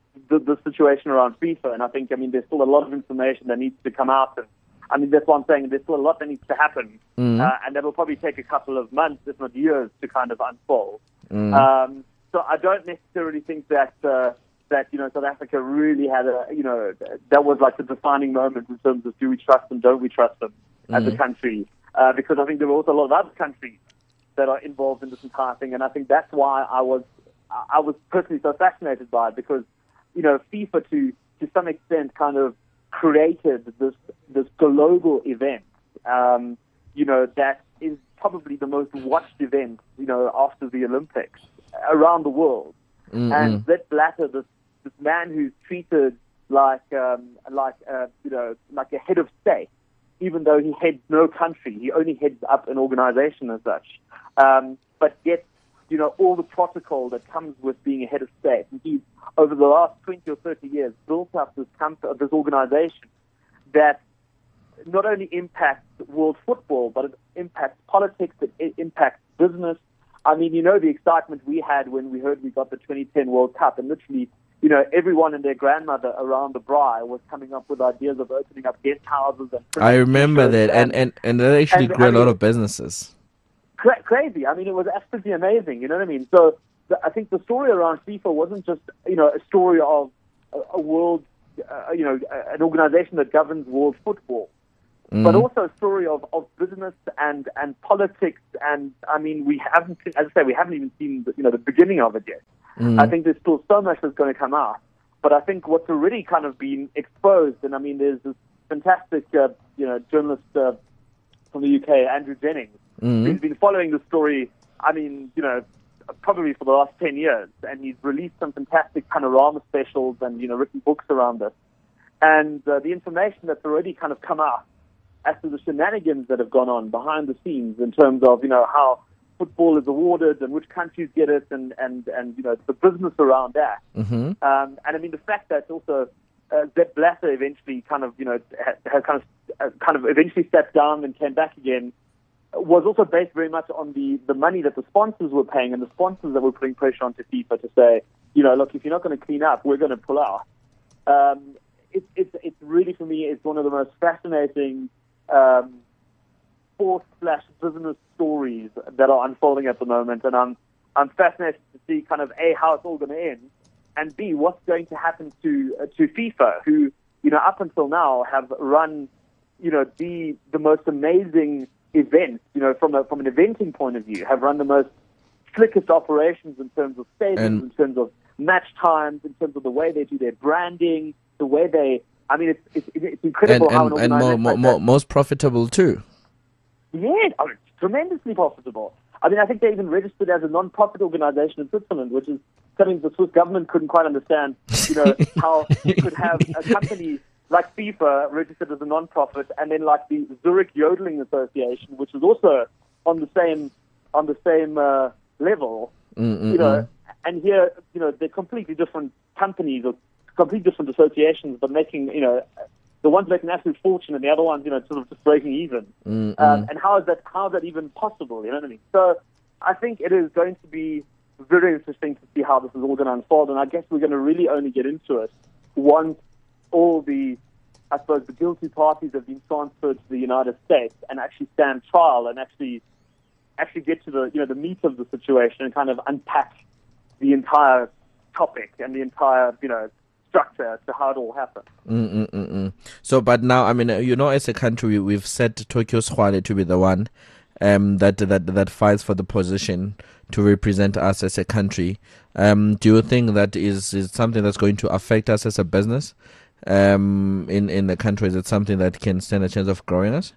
the, the situation around FIFA. And I think, I mean, there's still a lot of information that needs to come out. And I mean, that's what I'm saying. There's still a lot that needs to happen. Mm. Uh, and that will probably take a couple of months, if not years, to kind of unfold. Mm. Um, so I don't necessarily think that, uh, that, you know, South Africa really had a, you know, that was like the defining moment in terms of do we trust them, don't we trust them as Mm. a country? Uh, because I think there were also a lot of other countries that are involved in this entire thing. And I think that's why I was, I was personally so fascinated by it, because, you know, FIFA to, to some extent kind of created this, this global event, um, you know, that is probably the most watched event, you know, after the Olympics around the world. Mm-hmm. And Sepp Blatter, this, this man who's treated like, um, like, uh, you know, like a head of state, even though he heads no country, he only heads up an organization as such, um, but gets, you know, all the protocol that comes with being a head of state. And he's, over the last twenty or thirty years, built up this company, this organization that not only impacts world football, but it impacts politics, it impacts business. I mean, you know, the excitement we had when we heard we got the twenty ten World Cup, and literally, you know, everyone and their grandmother around the braai was coming up with ideas of opening up guest houses. And I remember that, and, and, and that actually and, grew I a lot mean, of businesses. Cra- crazy. I mean, it was absolutely amazing. You know what I mean? So the, I think the story around FIFA wasn't just, you know, a story of a, a world, uh, you know, an organization that governs world football, Mm. but also a story of, of business and, and politics. And I mean, we haven't, as I say, we haven't even seen, the, you know, the beginning of it yet. Mm. I think there's still so much that's going to come out. But I think what's already kind of been exposed, and I mean, there's this fantastic, uh, you know, journalist uh, from the U K, Andrew Jennings, Mm. who's been following the story, I mean, you know, probably for the last ten years. And he's released some fantastic panorama specials and, you know, written books around this. And uh, the information that's already kind of come out as to the shenanigans that have gone on behind the scenes in terms of, you know, how football is awarded and which countries get it and, and, and you know, the business around that. Mm-hmm. Um, and I mean, the fact that also uh, Sepp Blatter eventually kind of, you know, has, has kind of uh, kind of eventually stepped down and came back again was also based very much on the, the money that the sponsors were paying and the sponsors that were putting pressure onto FIFA to say, you know, look, if you're not going to clean up, we're going to pull out. Um, it, it's it's really, for me, it's one of the most fascinating um, sports slash business stories that are unfolding at the moment. And I'm, I'm fascinated to see kind of, A, how it's all going to end, and B, what's going to happen to uh, to FIFA, who, you know, up until now have run, you know, the the most amazing events, you know, from a, from an eventing point of view, have run the most slickest operations in terms of stadiums, And- in terms of match times, in terms of the way they do their branding, the way they, I mean, it's it's, it's incredible And, how and, an and more, organization more, like more, that, most profitable too. yeah, oh, it's tremendously profitable. I mean, I think they even registered as a non-profit organization in Switzerland, which is something the Swiss government couldn't quite understand, you know, how you could have a company like FIFA registered as a non-profit, and then like the Zurich Yodeling Association, which is also on the same on the same uh, level, Mm-mm-mm. you know. And here, you know, they're completely different companies or completely different associations, but making, you know, the one's making an absolute fortune, and the other one's, you know, sort of just breaking even. Mm-mm. Um, and how is that? How is that even possible? You know what I mean? So I think it is going to be very interesting to see how this is all going to unfold, and I guess we're going to really only get into it once all the, I suppose, the guilty parties have been transferred to the United States and actually stand trial and actually actually get to the, you know, the meat of the situation and kind of unpack the entire topic and the entire, you know, structure as to how it all happened. Mm-mm-mm-mm. So, but now, I mean, uh, you know, as a country, we've set Tokyo Squale to be the one um, that that that fights for the position to represent us as a country. Um, do you think that is, is something that's going to affect us as a business um, in in the country? Is it something that can stand a chance of growing us?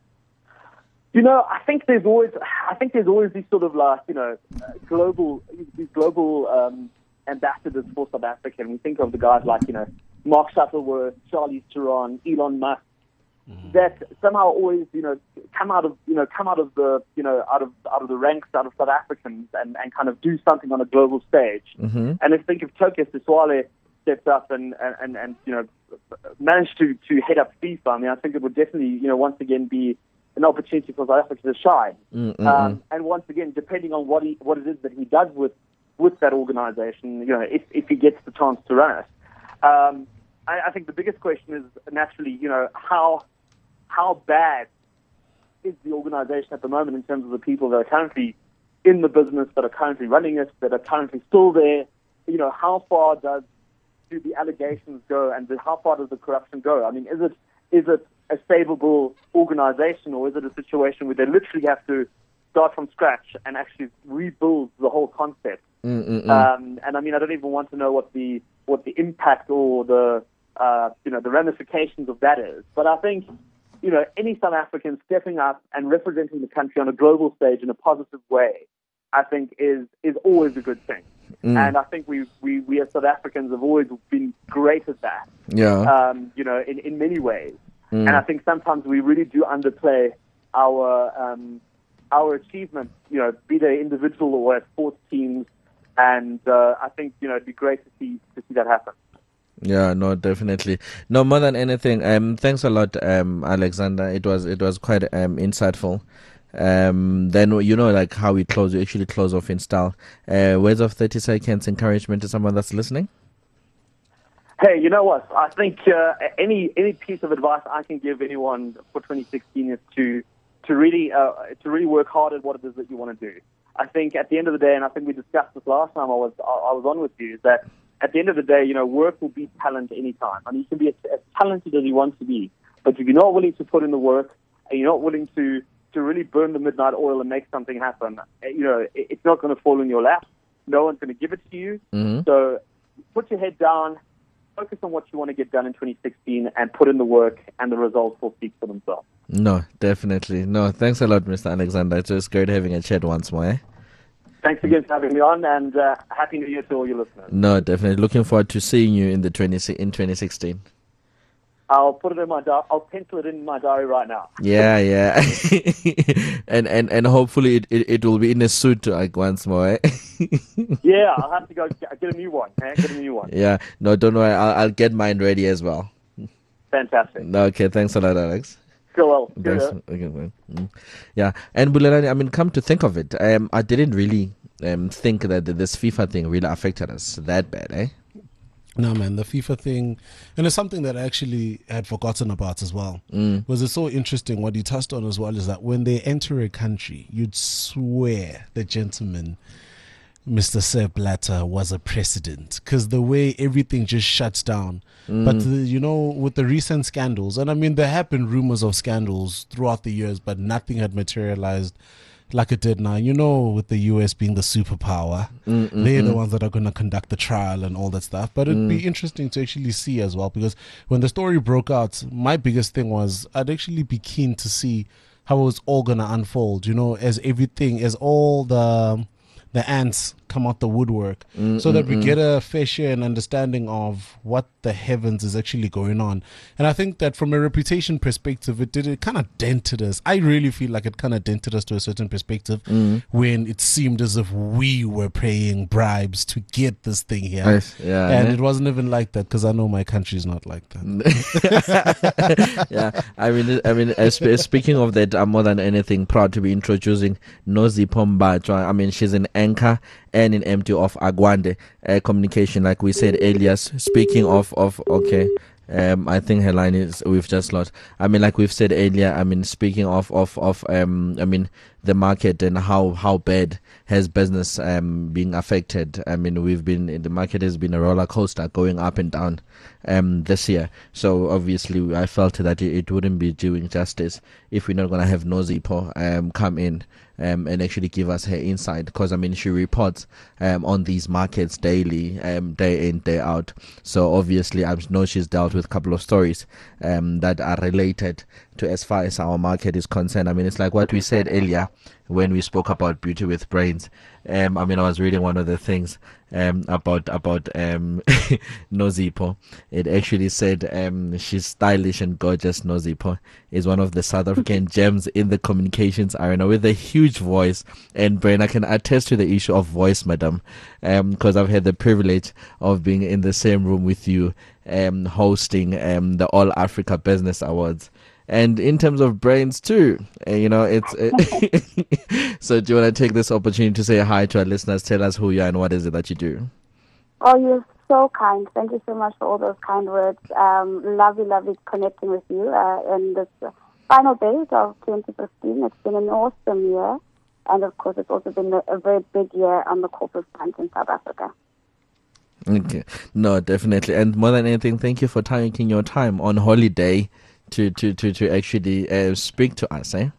You know, I think there's always, I think there's always these sort of like, you know, uh, global, these global um, ambassadors for South Africa. And we think of the guys like, you know, Mark Shuttleworth, Charlie Theron, Elon Musk, mm-hmm. that somehow always, you know, come out of, you know, come out of the, you know, out of out of the ranks, out of South Africans, and, and kind of do something on a global stage. Mm-hmm. And I think if Tokyo Squale stepped up and, and, and, and you know, managed to, to head up FIFA, I mean, I think it would definitely, you know, once again be an opportunity for South Africa to shine. Mm-mm-mm. Um, and once again, depending on what he, what it is that he does with, with that organization, you know, if, if he gets the chance to run it, Um, I, I think the biggest question is naturally, you know, how how bad is the organization at the moment in terms of the people that are currently in the business, that are currently running it, that are currently still there? You know, how far does do the allegations go, and the, how far does the corruption go? I mean, is it is it a savable organization, or is it a situation where they literally have to start from scratch and actually rebuild the whole concept? Um, and I mean, I don't even want to know what the what the impact or the uh, you know the ramifications of that is. But I think, you know, any South African stepping up and representing the country on a global stage in a positive way, I think is is always a good thing. Mm. And I think we, we, we as South Africans have always been great at that. Yeah. Um, you know, in, in many ways. Mm. And I think sometimes we really do underplay our um, our achievements, you know, be they individual or as sports teams. And uh, I think, you know, it'd be great to see to see that happen. Yeah, no, definitely. No, more than anything, um, thanks a lot, um, Alexander. It was it was quite um insightful. Um, then you know, like how we close, we actually close off in style. Uh, words of thirty seconds encouragement to someone that's listening. Hey, you know what? I think uh, any any piece of advice I can give anyone for twenty sixteen is to to really uh, to really work hard at what it is that you want to do. I think at the end of the day, and I think we discussed this last time I was I was on with you, is that at the end of the day, you know, work will beat talent anytime. I mean, you can be as, as talented as you want to be, but if you're not willing to put in the work and you're not willing to, to really burn the midnight oil and make something happen, you know, it, it's not going to fall in your lap. No one's going to give it to you. Mm-hmm. So put your head down, focus on what you want to get done in twenty sixteen, and put in the work, and the results will speak for themselves. No, definitely. No, thanks a lot, Mister Alexander. It was great having a chat once more. Eh? Thanks again for having me on, and uh, Happy New Year to all your listeners. No, definitely. Looking forward to seeing you in the twenty in twenty sixteen. I'll put it in my di- I'll pencil it in my diary right now. Yeah, yeah. and, and and hopefully it, it, it will be in a suit like once more. Eh? Yeah, I'll have to go get, get a new one. Eh? Get a new one. Yeah, no, don't worry. I'll, I'll get mine ready as well. Fantastic. No, okay, thanks a lot, Alex. Go well. Thanks. Okay, well. mm. Yeah, and Bulelani, I mean, come to think of it, um, I didn't really um think that this FIFA thing really affected us that bad, eh? No, man, the FIFA thing, and it's something that I actually had forgotten about as well. Mm. Was it so interesting? What you touched on as well is that when they enter a country, you'd swear the gentleman, Mister Sepp Blatter, was a president, because the way everything just shuts down. Mm. But, the, you know, with the recent scandals, and I mean, there have been rumors of scandals throughout the years, but nothing had materialized like it did now. You know, with the U S being the superpower, mm, mm, they're mm. the ones that are going to conduct the trial and all that stuff. But it'd mm. be interesting to actually see as well, because when the story broke out, my biggest thing was I'd actually be keen to see how it was all going to unfold, you know, as everything, as all the the ants come out the woodwork, mm, so that mm, we mm. get a fair share and understanding of what the heavens is actually going on. And I think that from a reputation perspective, it did it kind of dented us. I really feel like it kind of dented us to a certain perspective mm. when it seemed as if we were paying bribes to get this thing here. Nice. Yeah, and yeah. It wasn't even like that, because I know my country's not like that. Yeah, I mean, I mean, uh, sp- speaking of that, I'm more than anything proud to be introducing Nozipho Mbatshwa. I mean, she's an anchor and an M D of Agwande uh, Communication, like we said earlier. Speaking of, of okay, um, I think her line is we've just lost. I mean, like we've said earlier, I mean, speaking of, of, of um, I mean, the market and how, how bad has business um being affected. I mean, we've been, the market has been a roller coaster going up and down um this year. So obviously I felt that it, it wouldn't be doing justice if we're not going to have Nozipho um come in um and actually give us her insight, because I mean, she reports um on these markets daily, um day in, day out. So obviously I know she's dealt with a couple of stories um that are related to as far as our market is concerned. I mean, it's like what we said earlier when we spoke about Beauty with Brains. Um, I mean, I was reading one of the things um, about about um, Nozipho. It actually said um, she's stylish and gorgeous. Nozipho is one of the South African gems in the communications arena with a huge voice and brain. I can attest to the issue of voice, madam, because um, I've had the privilege of being in the same room with you, um, hosting um, the All Africa Business Awards. And in terms of brains too, uh, you know, it's uh, so do you want to take this opportunity to say hi to our listeners? Tell us who you are and what is it that you do? Oh yes, so kind. Thank you so much for all those kind words. Um, lovely, lovely connecting with you uh, in this final days of twenty fifteen. It's been an awesome year. And, of course, it's also been a, a very big year on the corporate front in South Africa. Okay. No, definitely. And more than anything, thank you for taking your time on holiday to, to, to, to actually uh, speak to us, eh?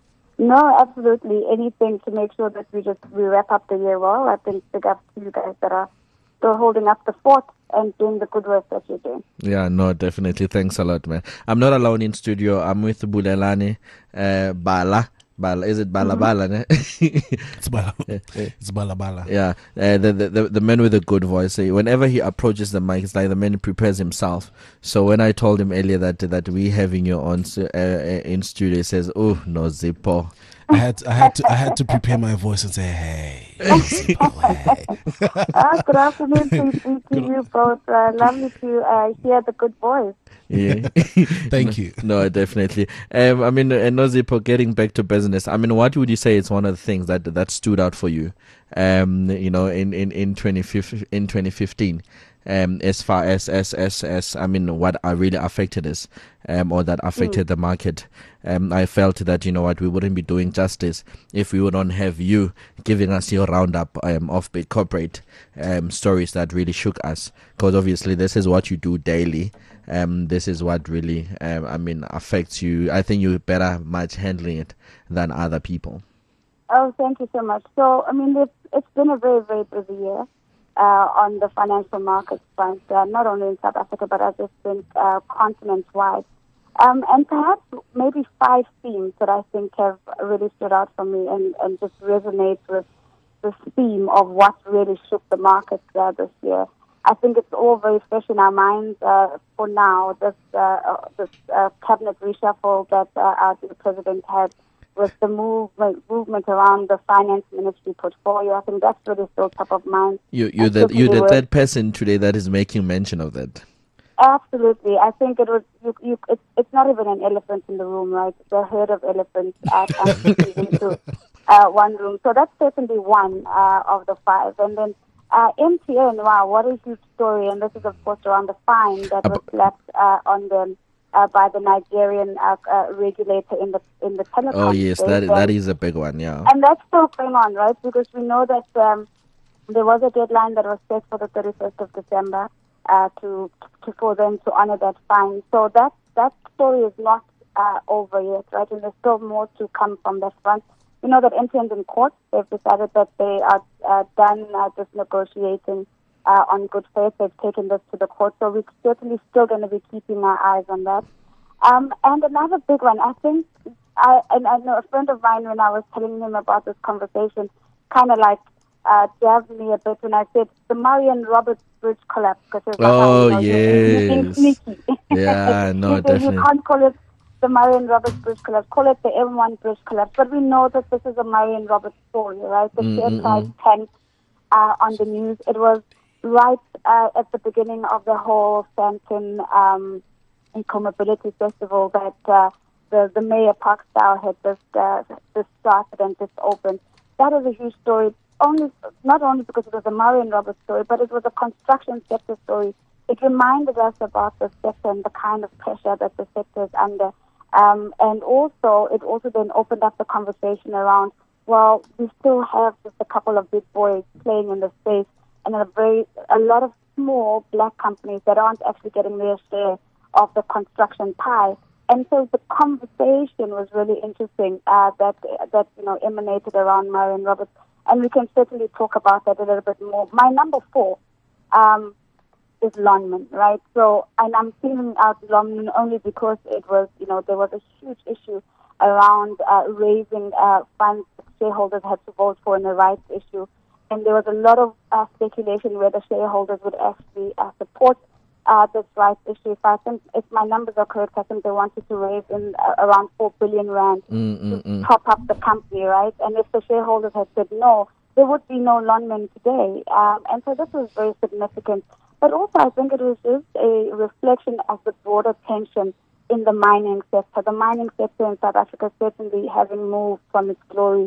No, absolutely. Anything to make sure that we just we wrap up the year well. I think big up to you guys that are still holding up the fort and doing the good work that you're doing. Yeah, no, definitely. Thanks a lot, man. I'm not alone in studio. I'm with Bulelani uh, Bala. Bala, is it Bala Mm-hmm. Bala? Ne? It's Bala. It's Bala Bala. Yeah, uh, the, the the the man with a good voice. eh, Whenever he approaches the mic, it's like the man prepares himself. So when I told him earlier that that we having you on uh, uh, in studio, he says, "Oh no, Zippo." I had I had to I had to prepare my voice and say, hey, Zippo, hey. Ah, good afternoon to, to, to you both. Uh, lovely to uh, hear the good voice. Yeah. Thank you. No, definitely. Um, I mean, uh, no, Zippo, getting back to business. I mean, what would you say is one of the things that that stood out for you? Um, you know, in in in twenty in twenty fifteen. Um, as far as, as, as, as, I mean, what uh, really affected us, um, or that affected mm. the market. Um, I felt that, you know what, we wouldn't be doing justice if we would not have you giving us your roundup um, of big corporate um, stories that really shook us. Because obviously this is what you do daily. Um, this is what really, um, I mean, affects you. I think you're better much handling it than other people. Oh, thank you so much. So, I mean, it's, it's been a very, very busy year. Uh, on the financial markets front, uh, not only in South Africa, but I just think uh, continent-wide. Um, and perhaps maybe five themes that I think have really stood out for me and, and just resonate with the theme of what really shook the markets uh, this year. I think it's all very fresh in our minds uh, for now, this, uh, this uh, cabinet reshuffle that uh, our new president had with the movement, movement around the finance ministry portfolio. I think that's really still top of mind. You, you're the, you're the third person today that is making mention of that. Absolutely. I think it was, you, you, it's, it's not even an elephant in the room, right? The herd of elephants are into uh, one room. So that's certainly one uh, of the five. And then uh, M T N, wow, what a huge story. And this is, of course, around the fine that was slapped uh, on them. Uh, by the Nigerian uh, uh, regulator in the in the telecom. Oh yes, space. that and, that is a big one, yeah. And that's still going on, right? Because we know that um, there was a deadline that was set for the thirty-first of December uh, to, to for them to honor that fine. So that that story is not uh, over yet, right? And there's still more to come from that front. We know that M T N's in court. They've decided that they are uh, done uh, just negotiating. Uh, on good faith, they've taken this to the court, so we're certainly still going to be keeping our eyes on that. Um, and another big one, I think, I and I know a friend of mine, when I was telling him about this conversation, kind of like uh, jabbed me a bit when I said the Marion Roberts Bridge collapse. Cause oh, like, you know, yes. You, you sneaky. Yeah, no, you, definitely. You can't call it the Marion Roberts Bridge collapse, call it the M one Bridge collapse. But we know that this is a Marion Roberts story, right? The share price tanked uh, on the news. It was right uh, at the beginning of the whole Sandton um, Eco-Mobility Festival that uh, the, the Mayor Park style had just, uh, just started and just opened. That is a huge story, only not only because it was a Marion Roberts story, but it was a construction sector story. It reminded us about the sector and the kind of pressure that the sector is under. Um, and also, it also then opened up the conversation around, well, we still have just a couple of big boys playing in the space, and a very a lot of small black companies that aren't actually getting their share of the construction pie. And so the conversation was really interesting uh, that that you know emanated around Marion Roberts, and we can certainly talk about that a little bit more. My number four um, is Lonmin, right? So, and I'm feeling out Lonmin only because it was you know there was a huge issue around uh, raising uh, funds shareholders had to vote for in the rights issue. And there was a lot of uh, speculation whether shareholders would actually uh, support uh, this rights issue. If I think, if my numbers are correct, I think they wanted to raise in uh, around four billion rand mm, mm, to mm. prop up the company, right? And if the shareholders had said no, there would be no Lonmin today. Um, and so this was very significant. But also, I think it was just a reflection of the broader tension in the mining sector. The mining sector in South Africa certainly having moved from its glory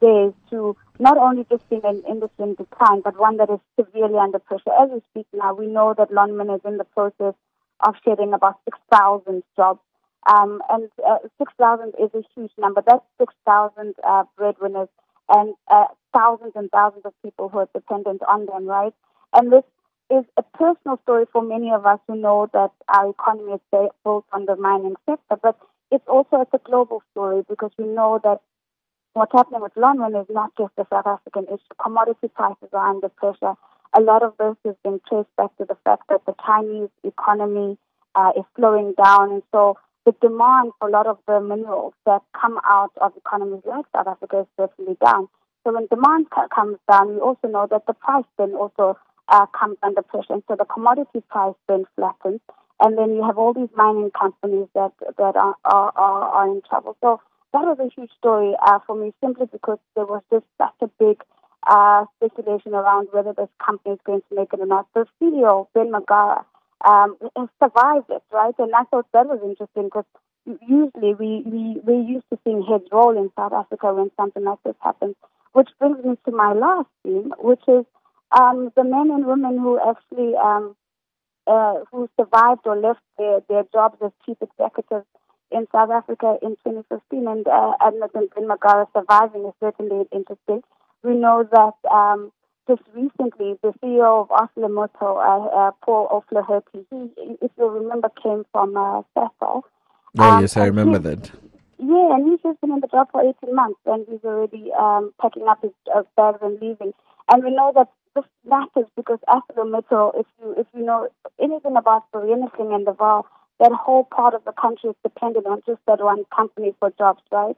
days to not only just being an industry in decline, but one that is severely under pressure. As we speak now, we know that Lonmin is in the process of shedding about six thousand jobs. Um, and uh, six thousand is a huge number. That's six thousand uh, breadwinners and uh, thousands and thousands of people who are dependent on them, right? And this is a personal story for many of us who know that our economy is built on the mining sector, but it's also it's a global story because we know that what's happening with Lonmin is not just a South African issue. Commodity prices are under pressure. A lot of this has been traced back to the fact that the Chinese economy uh, is slowing down, and so the demand for a lot of the minerals that come out of economies like South Africa is certainly down. So when demand comes down, we also know that the price then also uh, comes under pressure. And so the commodity price then flattens. And then you have all these mining companies that that are, are, are, are in trouble. So that was a huge story uh, for me simply because there was just such a big uh, speculation around whether this company is going to make it or not. The C E O, Ben Magara, um, survived it, right? And I thought that was interesting because usually we, we, we're used to seeing heads roll in South Africa when something like this happens, which brings me to my last theme, which is um, the men and women who actually um, uh, who survived or left their, their jobs as chief executives in South Africa in twenty fifteen, and uh, Admiral Ben Magara surviving is certainly interesting. We know that um, just recently the C E O of ArcelorMittal, uh, uh, Paul O'Flaherty, he, if you remember, came from uh, Sasol. Oh, um, yes, I remember that. Yeah, and he's just been in the job for eighteen months, and he's already um, packing up his uh, bags and leaving. And we know that this matters because ArcelorMittal, if you if you know anything about Vereeniging and the Vaal, that whole part of the country is dependent on just that one company for jobs, right?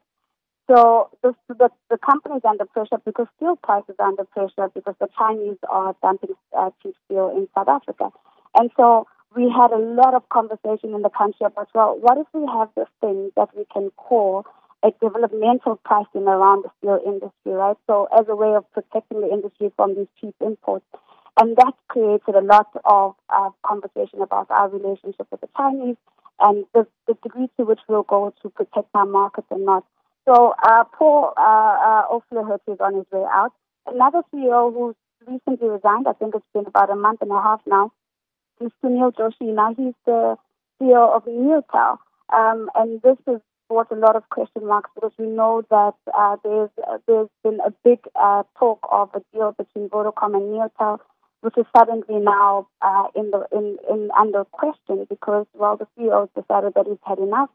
So this, the, the company is under pressure because steel prices are under pressure because the Chinese are dumping uh, cheap steel in South Africa. And so we had a lot of conversation in the country about, well, what if we have this thing that we can call a developmental pricing around the steel industry, right? So as a way of protecting the industry from these cheap imports. And that created a lot of uh, conversation about our relationship with the Chinese and the, the degree to which we'll go to protect our markets and not. So uh, Paul uh, uh, O'Flaherty is on his way out. Another C E O who's recently resigned, I think it's been about a month and a half now, is Sunil Joshi. Now he's the C E O of Neotel. Um, and this has brought a lot of question marks because we know that uh, there's uh, there's been a big uh, talk of a deal between Vodacom and Neotel, which is suddenly now uh, in the in, in under question because, well, the C E O has decided that he's had enough,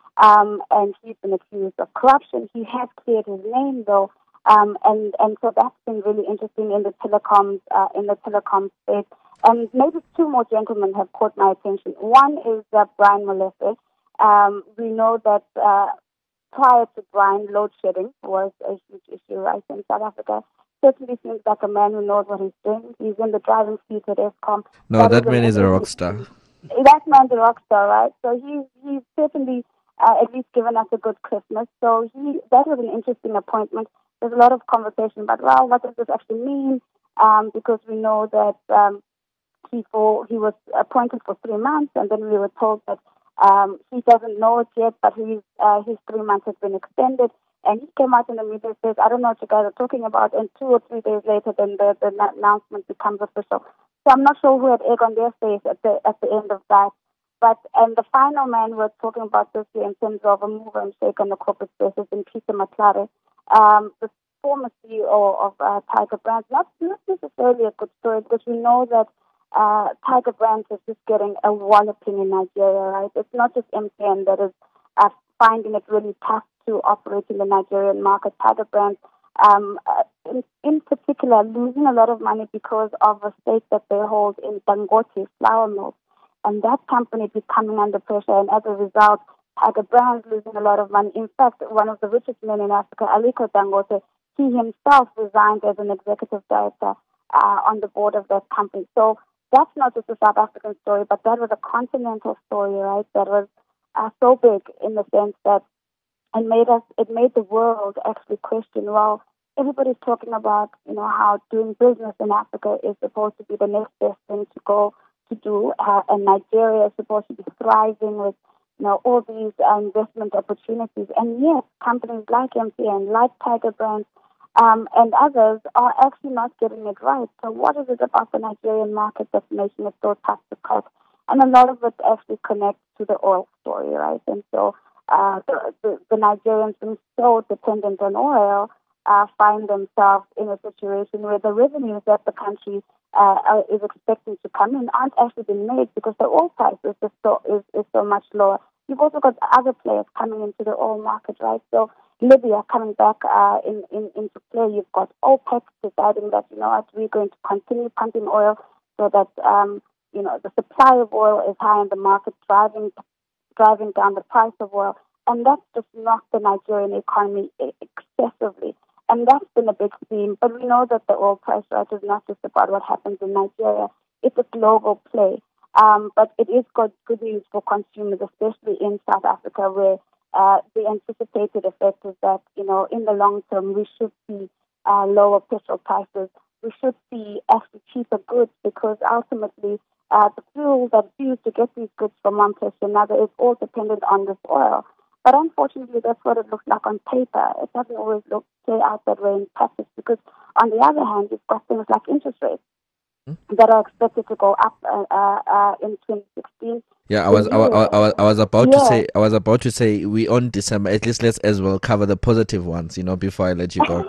um, and he's been accused of corruption. He has cleared his name, though, um, and and so that's been really interesting in the telecoms uh, in the telecom space. And maybe two more gentlemen have caught my attention. One is uh, Brian Molefe. Um, we know that uh, prior to Brian, load shedding was a huge issue right in South Africa. Certainly seems like a man who knows what he's doing. He's in the driving seat at Eskom. No, that, that man is a rock star. That man's a rock star, right? So he's he's certainly uh, at least given us a good Christmas. So he that was an interesting appointment. There's a lot of conversation about, well, what does this actually mean? Um, because we know that um, he for he was appointed for three months, and then we were told that um, he doesn't know it yet, but his uh, his three months has been extended. And he came out in the media and says, I don't know what you guys are talking about. And two or three days later, then the, the announcement becomes official. So I'm not sure who had egg on their face at the at the end of that. But and the final man we're talking about this year in terms of a mover and shake on the corporate space has been Peter Matlare, um, the former C E O of uh, Tiger Brands. Not, not necessarily a good story because we know that uh, Tiger Brands is just getting a walloping in Nigeria, right? It's not just M T N that is uh, finding it really tough to operate in the Nigerian market. Tiger Brands, um, uh, in, in particular, losing a lot of money because of a stake that they hold in Dangote flour mills, and that company becoming under pressure. And as a result, Tiger Brands losing a lot of money. In fact, one of the richest men in Africa, Aliko Dangote, he himself resigned as an executive director uh, on the board of that company. So that's not just a South African story, but that was a continental story, right? That was uh, so big in the sense that And made us, it made the world actually question, well, everybody's talking about, you know, how doing business in Africa is supposed to be the next best thing to go to do. Uh, and Nigeria is supposed to be thriving with, you know, all these uh, investment opportunities. And yes, companies like M T N, like Tiger Brands, Um, and others are actually not getting it right. So what is it about the Nigerian market that's making it so tough to crack? And a lot of it actually connects to the oil story, right? And so uh, the, the, the Nigerians being so dependent on oil uh, find themselves in a situation where the revenues that the country uh, are, is expecting to come in aren't actually being made because the oil price is, just so, is, is so much lower. You've also got other players coming into the oil market, right? So Libya coming back uh, in, in, into play. You've got OPEC deciding that, you know what, we're going to continue pumping oil so that, um, you know, the supply of oil is high in the market, driving driving down the price of oil. And that's just knocked the Nigerian economy excessively. And that's been a big theme. But we know that the oil price, right, is not just about what happens in Nigeria. It's a global play. Um, but it is good, good news for consumers, especially in South Africa, where uh, the anticipated effect is that, you know, in the long term, we should see uh, lower petrol prices. We should see actually cheaper goods because ultimately uh, the fuel that's used to get these goods from one place to another is all dependent on this oil. But unfortunately, that's what it looks like on paper. It doesn't always look play out that way in practice because, on the other hand, you've got things like interest rates that are expected to go up uh, uh, uh, in twenty sixteen. Yeah, I was, I, I, I was, I was about yeah. to say, I was about to say, we on December. At least let's as well cover the positive ones, you know, before I let you go.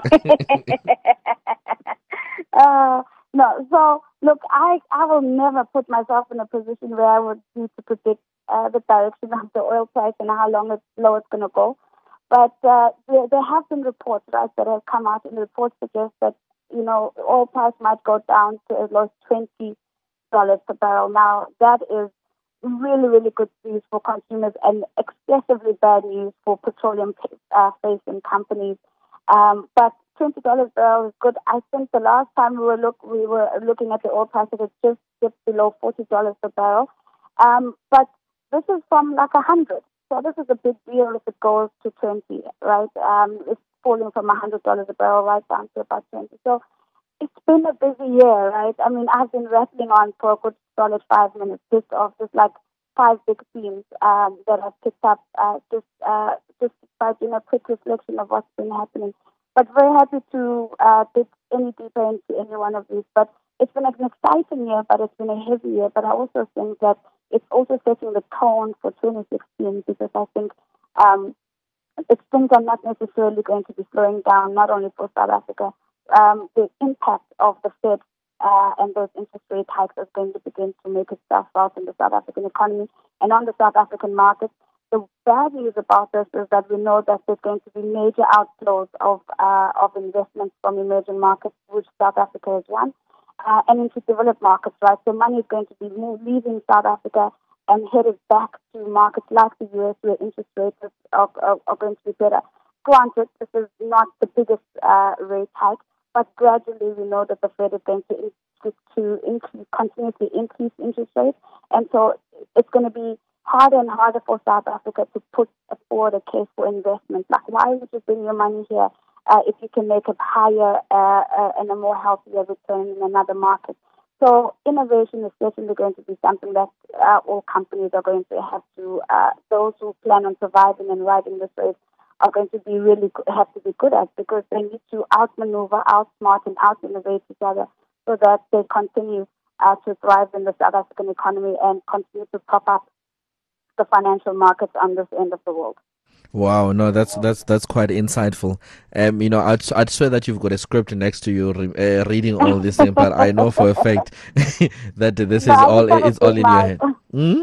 uh, no, so look, I, I will never put myself in a position where I would need to predict uh, the direction of the oil price and how long it's low it's going to go. But uh, there, there have been reports, right, that have come out, and reports suggest that, you know, oil price might go down to as low as twenty dollars per barrel. Now, that is really, really good news for consumers and excessively bad news for petroleum-facing uh, companies. Um, but twenty dollars per barrel is good. I think the last time we were look we were looking at the oil price, it had just dipped below forty dollars per barrel. Um, but this is from like one hundred. So this is a big deal if it goes to twenty, right? Um, it's falling from one hundred dollars a barrel right down to about twenty. So it's been a busy year, right? I mean, I've been rattling on for a good solid five minutes just of just like five big themes um, that I've picked up uh, just uh, just by doing a quick reflection of what's been happening. But very happy to uh, dig any deeper into any one of these. But it's been an exciting year, but it's been a heavy year. But I also think that it's also setting the tone for twenty sixteen because I think um, it's, things are not necessarily going to be slowing down, not only for South Africa. Um, the impact of the Fed uh, and those interest rate hikes is going to begin to make itself felt in the South African economy and on the South African market. The bad news about this is that we know that there's going to be major outflows of uh, of investments from emerging markets, which South Africa is one, uh, and into developed markets, right? So money is going to be move, leaving South Africa and headed back to markets like the U S where interest rates are, are, are going to be better. Granted, this is not the biggest uh, rate hike, but gradually we know that the Fed is going to, in, to increase, continue to increase interest rates, and so it's going to be harder and harder for South Africa to put forward a case for investment. Like, why would you bring your money here uh, if you can make a higher uh, uh, and a more healthier return in another market? So innovation is certainly going to be something that uh, all companies are going to have to, uh, those who plan on surviving and riding this wave are going to be really have to be good at, because they need to outmaneuver, outsmart, and out-innovate each other so that they continue uh, to thrive in the South African economy and continue to prop up the financial markets on this end of the world. Wow, no, that's that's that's quite insightful. Um, you know, I'd I'd swear that you've got a script next to you, re- uh, reading all this thing, but I know for a fact that this no, is all it's all in mouth. your head. Hmm?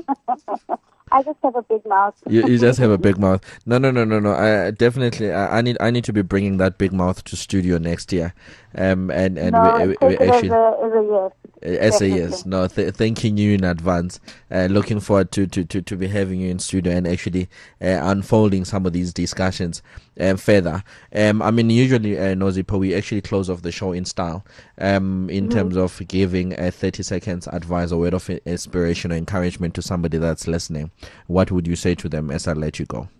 I just have a big mouth. you you just have a big mouth. No, no, no, no, no. I definitely I, I need I need to be bringing that big mouth to studio next year. Um, and and no, we, we, take we it actually. as a, as a yes. As a yes, no, th- thanking you in advance. Uh, looking forward to, to, to, to be having you in studio and actually uh, unfolding some of these discussions um, further. Um, I mean, usually, uh, Nozipho, we actually close off the show in style um, in mm-hmm. terms of giving a thirty seconds advice or word of inspiration or encouragement to somebody that's listening. What would you say to them as I let you go?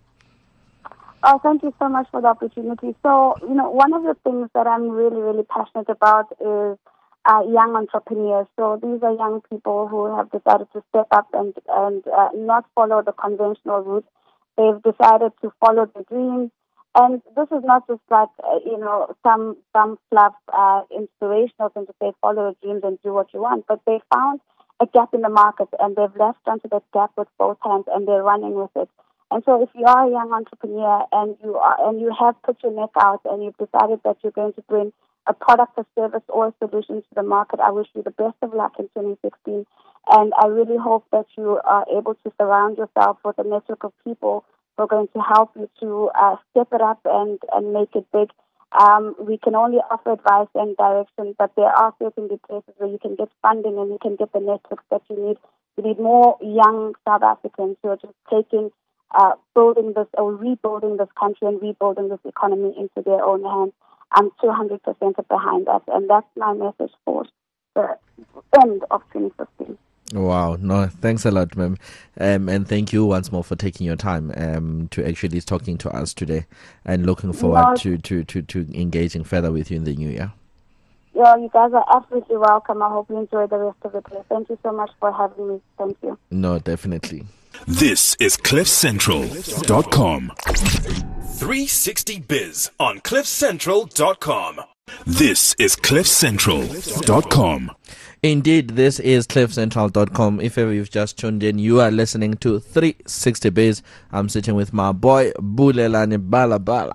Oh, thank you so much for the opportunity. So, you know, one of the things that I'm really, really passionate about is Uh, young entrepreneurs. So these are young people who have decided to step up and and uh, not follow the conventional route. They've decided to follow their dreams And this is not just like, uh, you know, some some fluff uh, inspirational thing to say, follow your dreams and do what you want. But they found a gap in the market, and they've left onto that gap with both hands, and they're running with it. And so if you are a young entrepreneur and you are and you have put your neck out and you've decided that you're going to bring a product, a service, or a solution to the market, I wish you the best of luck in twenty sixteen. And I really hope that you are able to surround yourself with a network of people who are going to help you to uh, step it up and, and make it big. Um, we can only offer advice and direction, but there are certainly places where you can get funding and you can get the networks that you need. You need more young South Africans who are just taking, uh, building this or rebuilding this country and rebuilding this economy into their own hands. I'm two hundred percent behind that, and that's my message for the end of twenty fifteen. Wow, no, thanks a lot, ma'am. Um, and thank you once more for taking your time um, to actually talking to us today, and looking forward No. to, to, to, to engaging further with you in the new year. Yeah, you guys are absolutely welcome. I hope you enjoy the rest of the day. Thank you so much for having me. Thank you. No, definitely. This is cliff central dot com. three sixty Biz on cliff central dot com. This is cliff central dot com. Indeed, this is cliff central dot com. If ever you've just tuned in, you are listening to three sixty Biz. I'm sitting with my boy, Bulelani Balabala.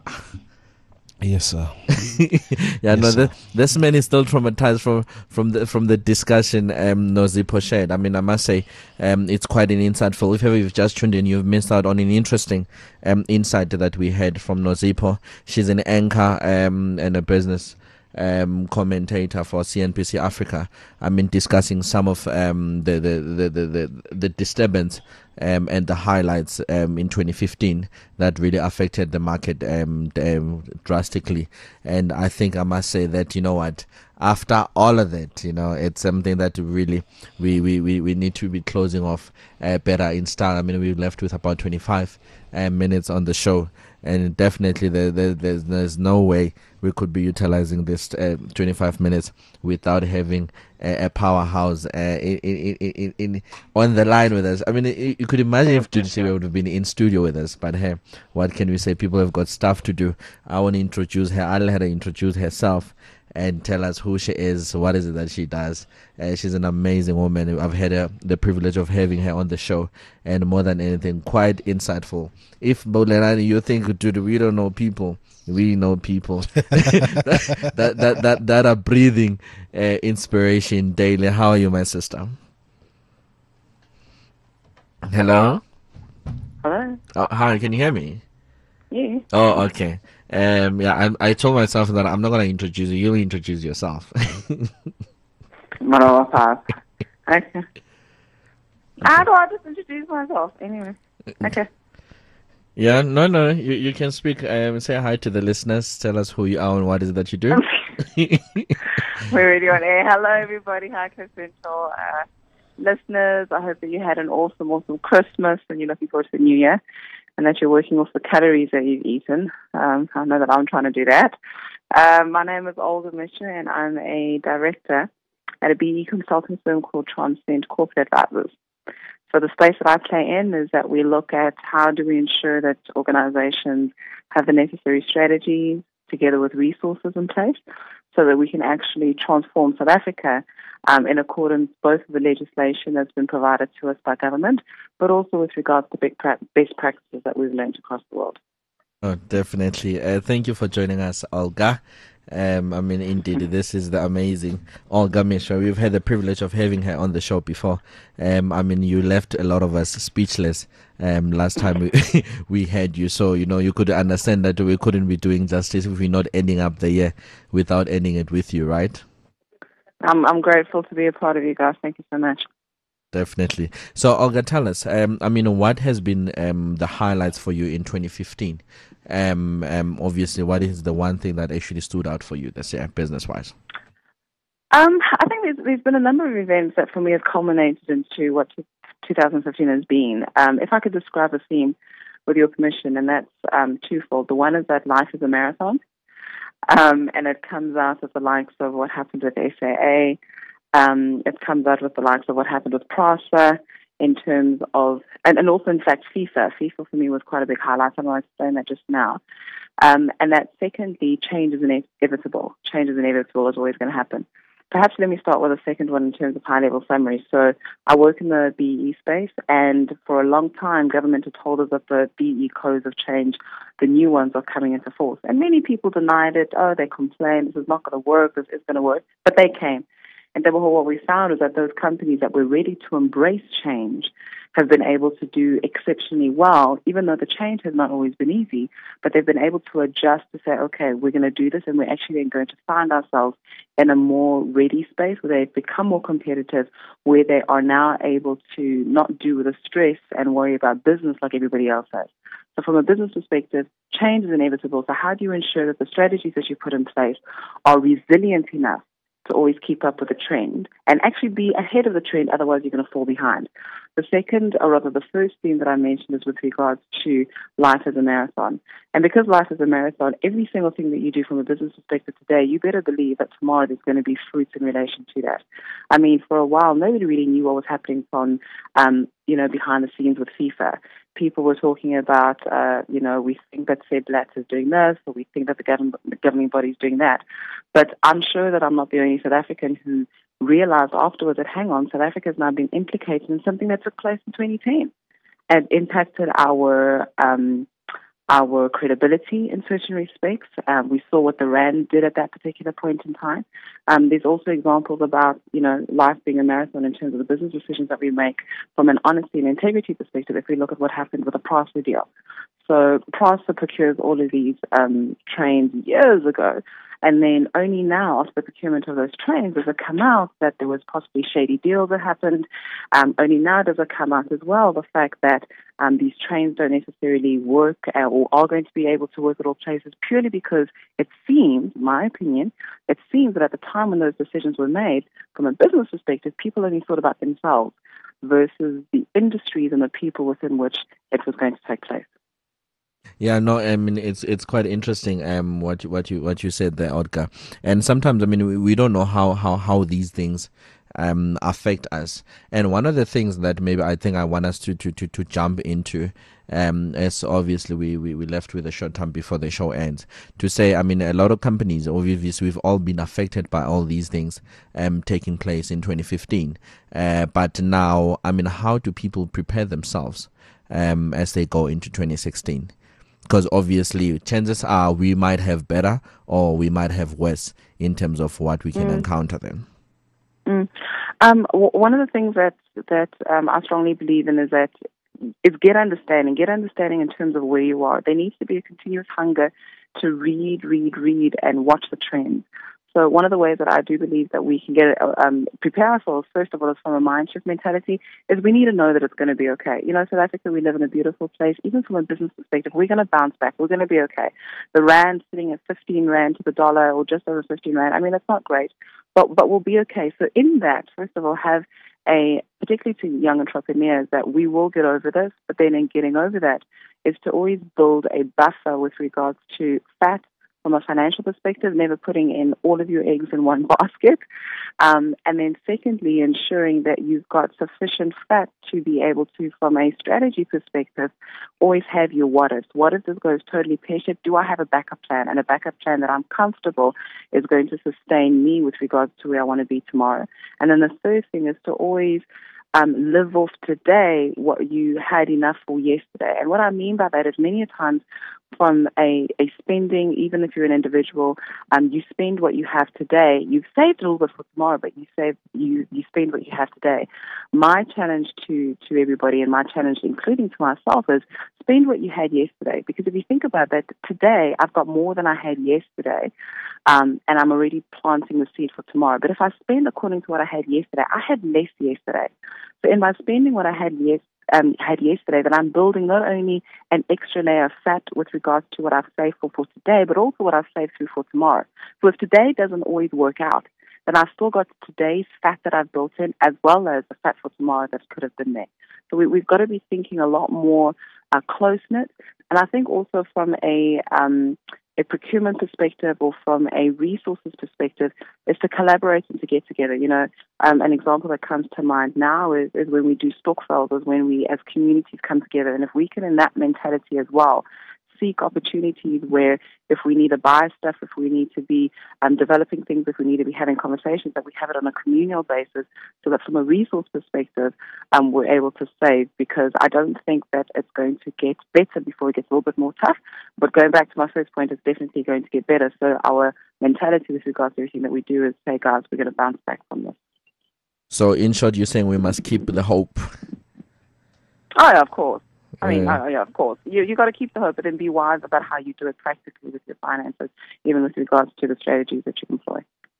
Yes, sir. yeah, Yes, no, sir. the, this man is still traumatized from from the from the discussion um, Nozipho shared. I mean, I must say, um, it's quite an insightful. If ever you've just tuned in, you've missed out on an interesting um, insight that we had from Nozipho. She's an anchor um, and a business Um, commentator for C N B C Africa. I mean, discussing some of um, the, the, the, the, the, the disturbance um, and the highlights um, in twenty fifteen that really affected the market um, um, drastically. And I think I must say that, you know what, after all of that, you know, it's something that really we, we, we, we need to be closing off uh, better in style. I mean, we're left with about twenty-five uh, minutes on the show. And definitely, the, the, there's, there's no way we could be utilizing this uh, twenty-five minutes without having a, a powerhouse uh, in, in, in, in, on the line with us. I mean, you, you could imagine if Judy would have been in studio with us. But hey, what can we say? People have got stuff to do. I want to introduce her. I'll let her introduce herself and tell us who she is, what is it that she does. Uh, she's an amazing woman. I've had uh, the privilege of having her on the show, and more than anything, quite insightful. If, Bolelani, you think, dude, we don't know people, we know people that, that, that, that, that are breathing uh, inspiration daily. How are you, my sister? Hello? Hello? Oh, hi, can you hear me? Yeah. Oh, okay. Um, yeah, I, I told myself that I'm not going to introduce you. You'll introduce yourself. Manoa Okay. How do I just introduce myself? Anyway. Okay. Yeah, no, no. You you can speak. Um, say hi to the listeners. Tell us who you are and what is it that you do. We're already on air. Hello, everybody. Hi, Cliff Central uh, listeners. I hope that you had an awesome, awesome Christmas and you're looking forward to the new year, and that you're working off the calories that you've eaten. Um, I know that I'm trying to do that. Um, my name is Olga Misha, and I'm a director at a B E consulting firm called Transcend Corporate Advisors. So the space that I play in is that we look at how do we ensure that organizations have the necessary strategies together with resources in place so that we can actually transform South Africa um, in accordance both with the legislation that's been provided to us by government, but also with regards to big pra- best practices that we've learned across the world. Oh, definitely. Uh, thank you for joining us, Olga. Um, I mean, indeed, this is the amazing Olga Misha. We've had the privilege of having her on the show before. Um, I mean, you left a lot of us speechless um, last time we, we had you. So, you know, you could understand that we couldn't be doing justice if we're not ending up the year without ending it with you, right? I'm, I'm grateful to be a part of you guys. Thank you so much. Definitely. So, Olga, tell us, um, I mean, what has been um, the highlights for you in twenty fifteen? Um, um, obviously, what is the one thing that actually stood out for you this year, business-wise? Um, I think there's, there's been a number of events that for me have culminated into what two thousand fifteen has been. Um, if I could describe a theme with your permission, and that's um, twofold. The one is that life is a marathon, um, and it comes out of the likes of what happened with S A A. Um, it comes out with the likes of what happened with PRASA. in terms of, and, and also in fact FIFA. FIFA for me was quite a big highlight, and I'll explain that just now. Um, and that secondly, change is inevitable. Change is inevitable, is always going to happen. Perhaps let me start with the second one in terms of high-level summary. So I work in the B E space, and for a long time, government had told us that the B E codes of change, the new ones, are coming into force. And many people denied it. Oh, they complained, this is not going to work, this is going to work. But they came. And then what we found is that those companies that were ready to embrace change have been able to do exceptionally well, even though the change has not always been easy, but they've been able to adjust to say, okay, we're going to do this, and we're actually then going to find ourselves in a more ready space where they've become more competitive, where they are now able to not do the stress and worry about business like everybody else has. So from a business perspective, change is inevitable. So how do you ensure that the strategies that you put in place are resilient enough to always keep up with the trend and actually be ahead of the trend? Otherwise, you're going to fall behind. The second, or rather the first thing that I mentioned, is with regards to life as a marathon. And because life is a marathon, every single thing that you do from a business perspective today, you better believe that tomorrow there's going to be fruits in relation to that. I mean, for a while, nobody really knew what was happening from, um, you know, behind the scenes with FIFA. People were talking about, uh, you know, we think that Sepp Blatter is doing this, or we think that the, govern- the governing body is doing that. But I'm sure that I'm not the only South African who realized afterwards that, hang on, South Africa has now been implicated in something that took place in twenty ten and impacted our um, our credibility in certain respects. Um, we saw what the RAND did at that particular point in time. Um, there's also examples about, you know, life being a marathon in terms of the business decisions that we make from an honesty and integrity perspective. If we look at what happened with the PRASA deal. So PRASA procures all of these um, trains years ago. And then only now, after the procurement of those trains, does it come out that there was possibly shady deals that happened. Um, only now does it come out as well the fact that um, these trains don't necessarily work uh, or are going to be able to work at all places, purely because it seems, in my opinion, it seems that at the time when those decisions were made, from a business perspective, people only thought about themselves versus the industries and the people within which it was going to take place. Yeah, no, I mean it's it's quite interesting um what you, what you what you said there, Odka. And sometimes I mean we, we don't know how, how, how these things um affect us. And one of the things that maybe I think I want us to to, to, to jump into um as obviously we, we, we left with a short time before the show ends, to say I mean a lot of companies, obviously we've all been affected by all these things um taking place in twenty fifteen. Uh but now I mean how do people prepare themselves um as they go into twenty sixteen? Because obviously chances are we might have better or we might have worse in terms of what we can mm. encounter then. Mm. Um, w- one of the things that that um, I strongly believe in is that is get understanding. Get understanding in terms of where you are. There needs to be a continuous hunger to read, read, read, and watch the trends. So one of the ways that I do believe that we can get um, prepare ourselves, first of all, is from a mind shift mentality, is we need to know that it's going to be okay. You know, South Africa, we live in a beautiful place. Even from a business perspective, we're going to bounce back. We're going to be okay. The rand sitting at fifteen rand to the dollar, or just over fifteen rand, I mean, that's not great, but but we'll be okay. So in that, first of all, have a, particularly to young entrepreneurs, that we will get over this, but then in getting over that is to always build a buffer with regards to fat, from a financial perspective, never putting in all of your eggs in one basket. Um, and then secondly, ensuring that you've got sufficient fat to be able to, from a strategy perspective, always have your what ifs. What if this goes totally pear-shaped? Do I have a backup plan? And a backup plan that I'm comfortable is going to sustain me with regards to where I want to be tomorrow. And then the third thing is to always Um, live off today what you had enough for yesterday. And what I mean by that is many times from a, a spending, even if you're an individual, um, you spend what you have today. You've saved a little bit for tomorrow, but you save you, you spend what you have today. My challenge to, to everybody, and my challenge including to myself, is spend what you had yesterday. Because if you think about that, today I've got more than I had yesterday, um, and I'm already planting the seed for tomorrow. But if I spend according to what I had yesterday, I had less yesterday. So in my spending what I had yes, um, had yesterday, that I'm building not only an extra layer of fat with regards to what I've saved for, for today, but also what I've saved through for tomorrow. So if today doesn't always work out, then I've still got today's fat that I've built in, as well as the fat for tomorrow that could have been there. So we, we've got to be thinking a lot more uh, close-knit. And I think also from a um, a procurement perspective or from a resources perspective is to collaborate and to get together. You know, um, an example that comes to mind now is, is when we do Stokveld, is when we as communities come together. And if we can, in that mentality as well, seek opportunities where if we need to buy stuff, if we need to be um, developing things, if we need to be having conversations, that we have it on a communal basis so that from a resource perspective, um, we're able to save, because I don't think that it's going to get better before it gets a little bit more tough. But going back to my first point, it's definitely going to get better. So our mentality with regards to everything that we do is say, guys, we're going to bounce back from this. So in short, you're saying we must keep the hope. Oh, yeah, of course. I mean, Yeah. uh, yeah, of course. You you got to keep the hope, but then be wise about how you do it practically with your finances, even with regards to the strategies that you employ.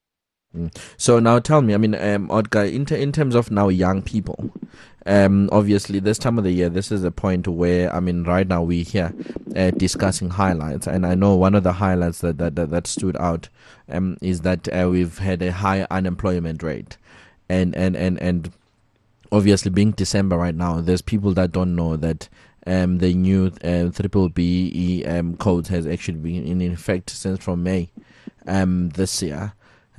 Mm. So now tell me, I mean, um, Odgar, in, ter- in terms of now young people, um, obviously this time of the year, this is a point where, I mean, right now we're here uh, discussing highlights, and I know one of the highlights that that, that, that stood out um, is that uh, we've had a high unemployment rate, and, and, and, and obviously being December right now, there's people that don't know that um, the new uh, triple B E um, code has actually been in effect since from May um, this year.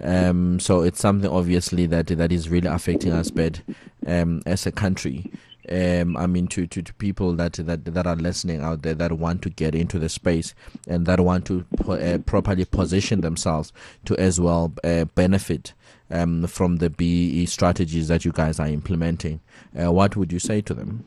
Um, so it's something obviously that that is really affecting us bad um, as a country. Um, I mean, to, to, to people that, that that are listening out there that want to get into the space and that want to po- uh, properly position themselves to as well uh, benefit um, from the B E strategies that you guys are implementing. Uh, what would you say to them?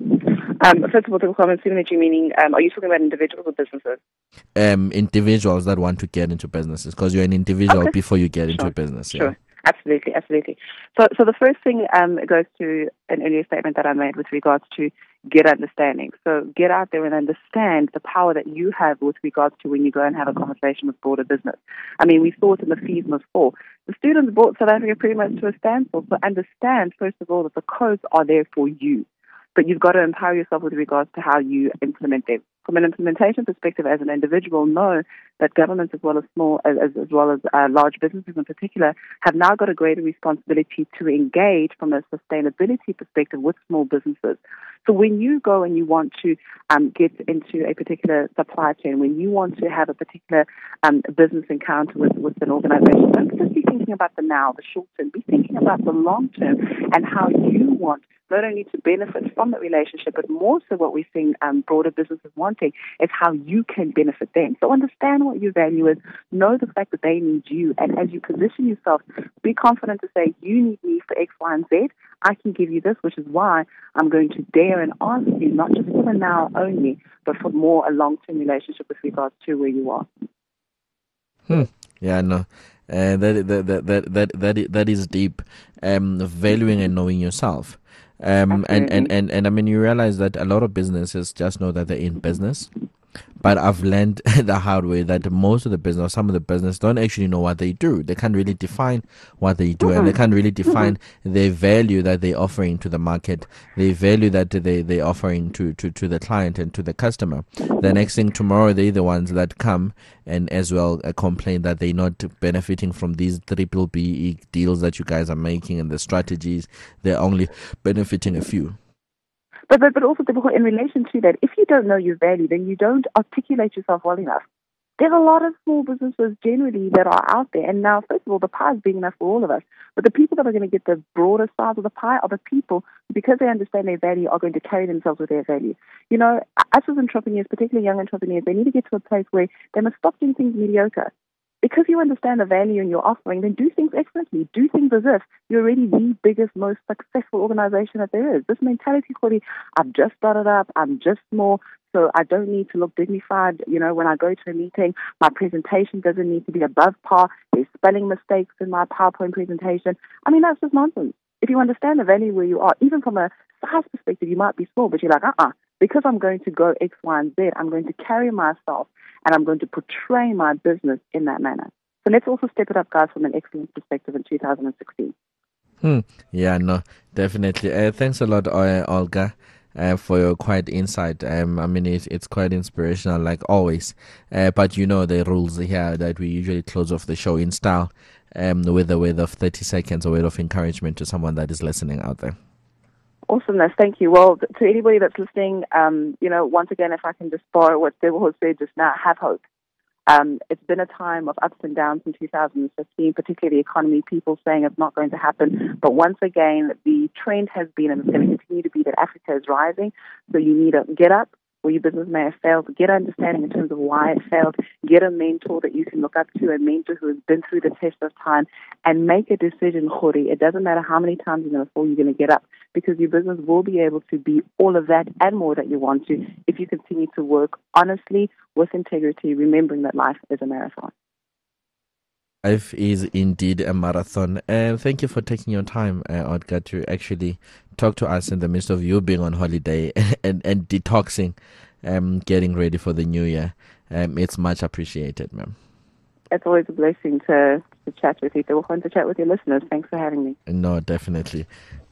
Um, first of all, I'm assuming that you're meaning, um, are you talking about individuals or businesses? Um, individuals that want to get into businesses, because you're an individual Okay. before you get Sure. into a business. Sure. Yeah. Absolutely, absolutely. So, so the first thing um, goes to an earlier statement that I made with regards to get understanding. So get out there and understand the power that you have with regards to when you go and have a conversation with broader business. I mean, we saw it in the fees must fall. The students brought South Africa pretty much to a standstill. So understand, first of all, that the codes are there for you. But you've got to empower yourself with regards to how you implement them. From an implementation perspective, as an individual, know that governments as well as small, as, as well as uh, large businesses in particular, have now got a greater responsibility to engage from a sustainability perspective with small businesses. So when you go and you want to um, get into a particular supply chain, when you want to have a particular um, business encounter with, with an organization, don't just be thinking about the now, the short term, be thinking about the long term and how you want not only to benefit from the relationship, but more so what we're seeing um, broader businesses wanting is how you can benefit them. So understand what your value is, know the fact that they need you, and as you position yourself, be confident to say, you need me for X, Y, and Z. I can give you this, which is why I'm going to dare and ask you, not just for the now only, but for more a long-term relationship with regards to where you are. Hmm. Yeah, no. Uh, that, that, that, that, that, that, that is deep. Um, valuing and knowing yourself. Um, and, and, and, and I mean, you realize that a lot of businesses just know that they're in business. But I've learned the hard way that most of the business, or some of the business, don't actually know what they do. They can't really define what they do, mm-hmm. and they can't really define mm-hmm. the value that they're offering to the market, the value that they, they're offering to, to, to the client and to the customer. The next thing, tomorrow, they're the ones that come and as well uh, complain that they're not benefiting from these triple B E deals that you guys are making and the strategies. They're only benefiting a few. But, but but also in relation to that, if you don't know your value, then you don't articulate yourself well enough. There's a lot of small businesses generally that are out there. And now, first of all, the pie is big enough for all of us. But the people that are going to get the broader size of the pie are the people who, because they understand their value, are going to carry themselves with their value. You know, us as entrepreneurs, particularly young entrepreneurs, they need to get to a place where they must stop doing things mediocre. Because you understand the value in your offering, then do things excellently. Do things as if you're already the biggest, most successful organization that there is. This mentality, Cody, I've just started up, I'm just small, so I don't need to look dignified. You know, when I go to a meeting, my presentation doesn't need to be above par. There's spelling mistakes in my PowerPoint presentation. I mean, that's just nonsense. If you understand the value where you are, even from a size perspective, you might be small, but you're like, uh-uh. Because I'm going to go X, Y, and Z, I'm going to carry myself and I'm going to portray my business in that manner. So let's also step it up, guys, from an excellence perspective in two thousand sixteen. Hmm. Yeah, no, definitely. Uh, thanks a lot, uh, Olga, uh, for your quiet insight. Um, I mean, it, it's quite inspirational, like always. Uh, but you know the rules here that we usually close off the show in style, um, with a word of thirty seconds, a word of encouragement to someone that is listening out there. Awesomeness, thank you. Well, to anybody that's listening, um, you know, once again, if I can just borrow what Deborah said just now, have hope. Um, it's been a time of ups and downs in two thousand fifteen, particularly the economy, people saying it's not going to happen. But once again, the trend has been, and it's going to continue to be, that Africa is rising. So you need to get up where your business may have failed, get understanding in terms of why it failed, get a mentor that you can look up to, a mentor who has been through the test of time, and make a decision, Khori. It doesn't matter how many times you're going to fall, you're going to get up, because your business will be able to be all of that and more that you want to if you continue to work honestly, with integrity, remembering that life is a marathon. Life is indeed a marathon. And thank you for taking your time, uh, Odga, to actually talk to us in the midst of you being on holiday and, and detoxing, um, getting ready for the new year. Um, it's much appreciated, ma'am. It's always a blessing to, to chat with you. So we're going to chat with your listeners. Thanks for having me. No, definitely.